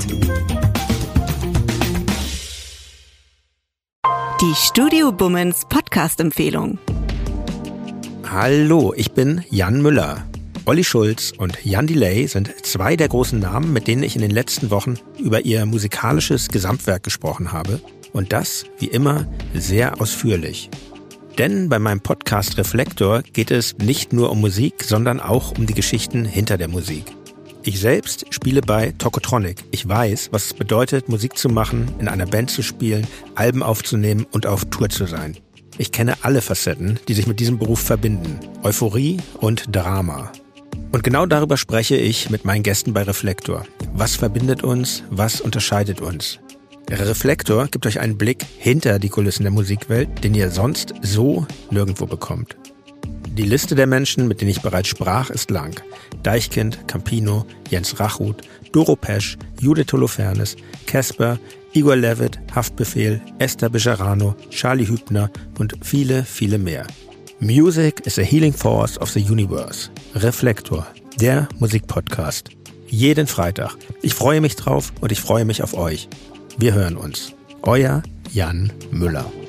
Die Studio Bummens Podcast-Empfehlung. Hallo, ich bin Jan Müller. Olli Schulz und Jan Delay sind 2 der großen Namen, mit denen ich in den letzten Wochen über ihr musikalisches Gesamtwerk gesprochen habe. Und das, wie immer, sehr ausführlich. Denn bei meinem Podcast Reflektor geht es nicht nur um Musik, sondern auch um die Geschichten hinter der Musik. Ich selbst spiele bei Tokotronic. Ich weiß, was es bedeutet, Musik zu machen, in einer Band zu spielen, Alben aufzunehmen und auf Tour zu sein. Ich kenne alle Facetten, die sich mit diesem Beruf verbinden. Euphorie und Drama. Und genau darüber spreche ich mit meinen Gästen bei Reflektor. Was verbindet uns? Was unterscheidet uns? Reflektor gibt euch einen Blick hinter die Kulissen der Musikwelt, den ihr sonst so nirgendwo bekommt. Die Liste der Menschen, mit denen ich bereits sprach, ist lang. Deichkind, Campino, Jens Rachut, Doro Pesch, Judith Holofernes, Casper, Igor Levit, Haftbefehl, Esther Bejarano, Charlie Hübner und viele, viele mehr. Music is a healing force of the universe. Reflektor, der Musikpodcast. Jeden Freitag. Ich freue mich drauf und ich freue mich auf euch. Wir hören uns. Euer Jan Müller.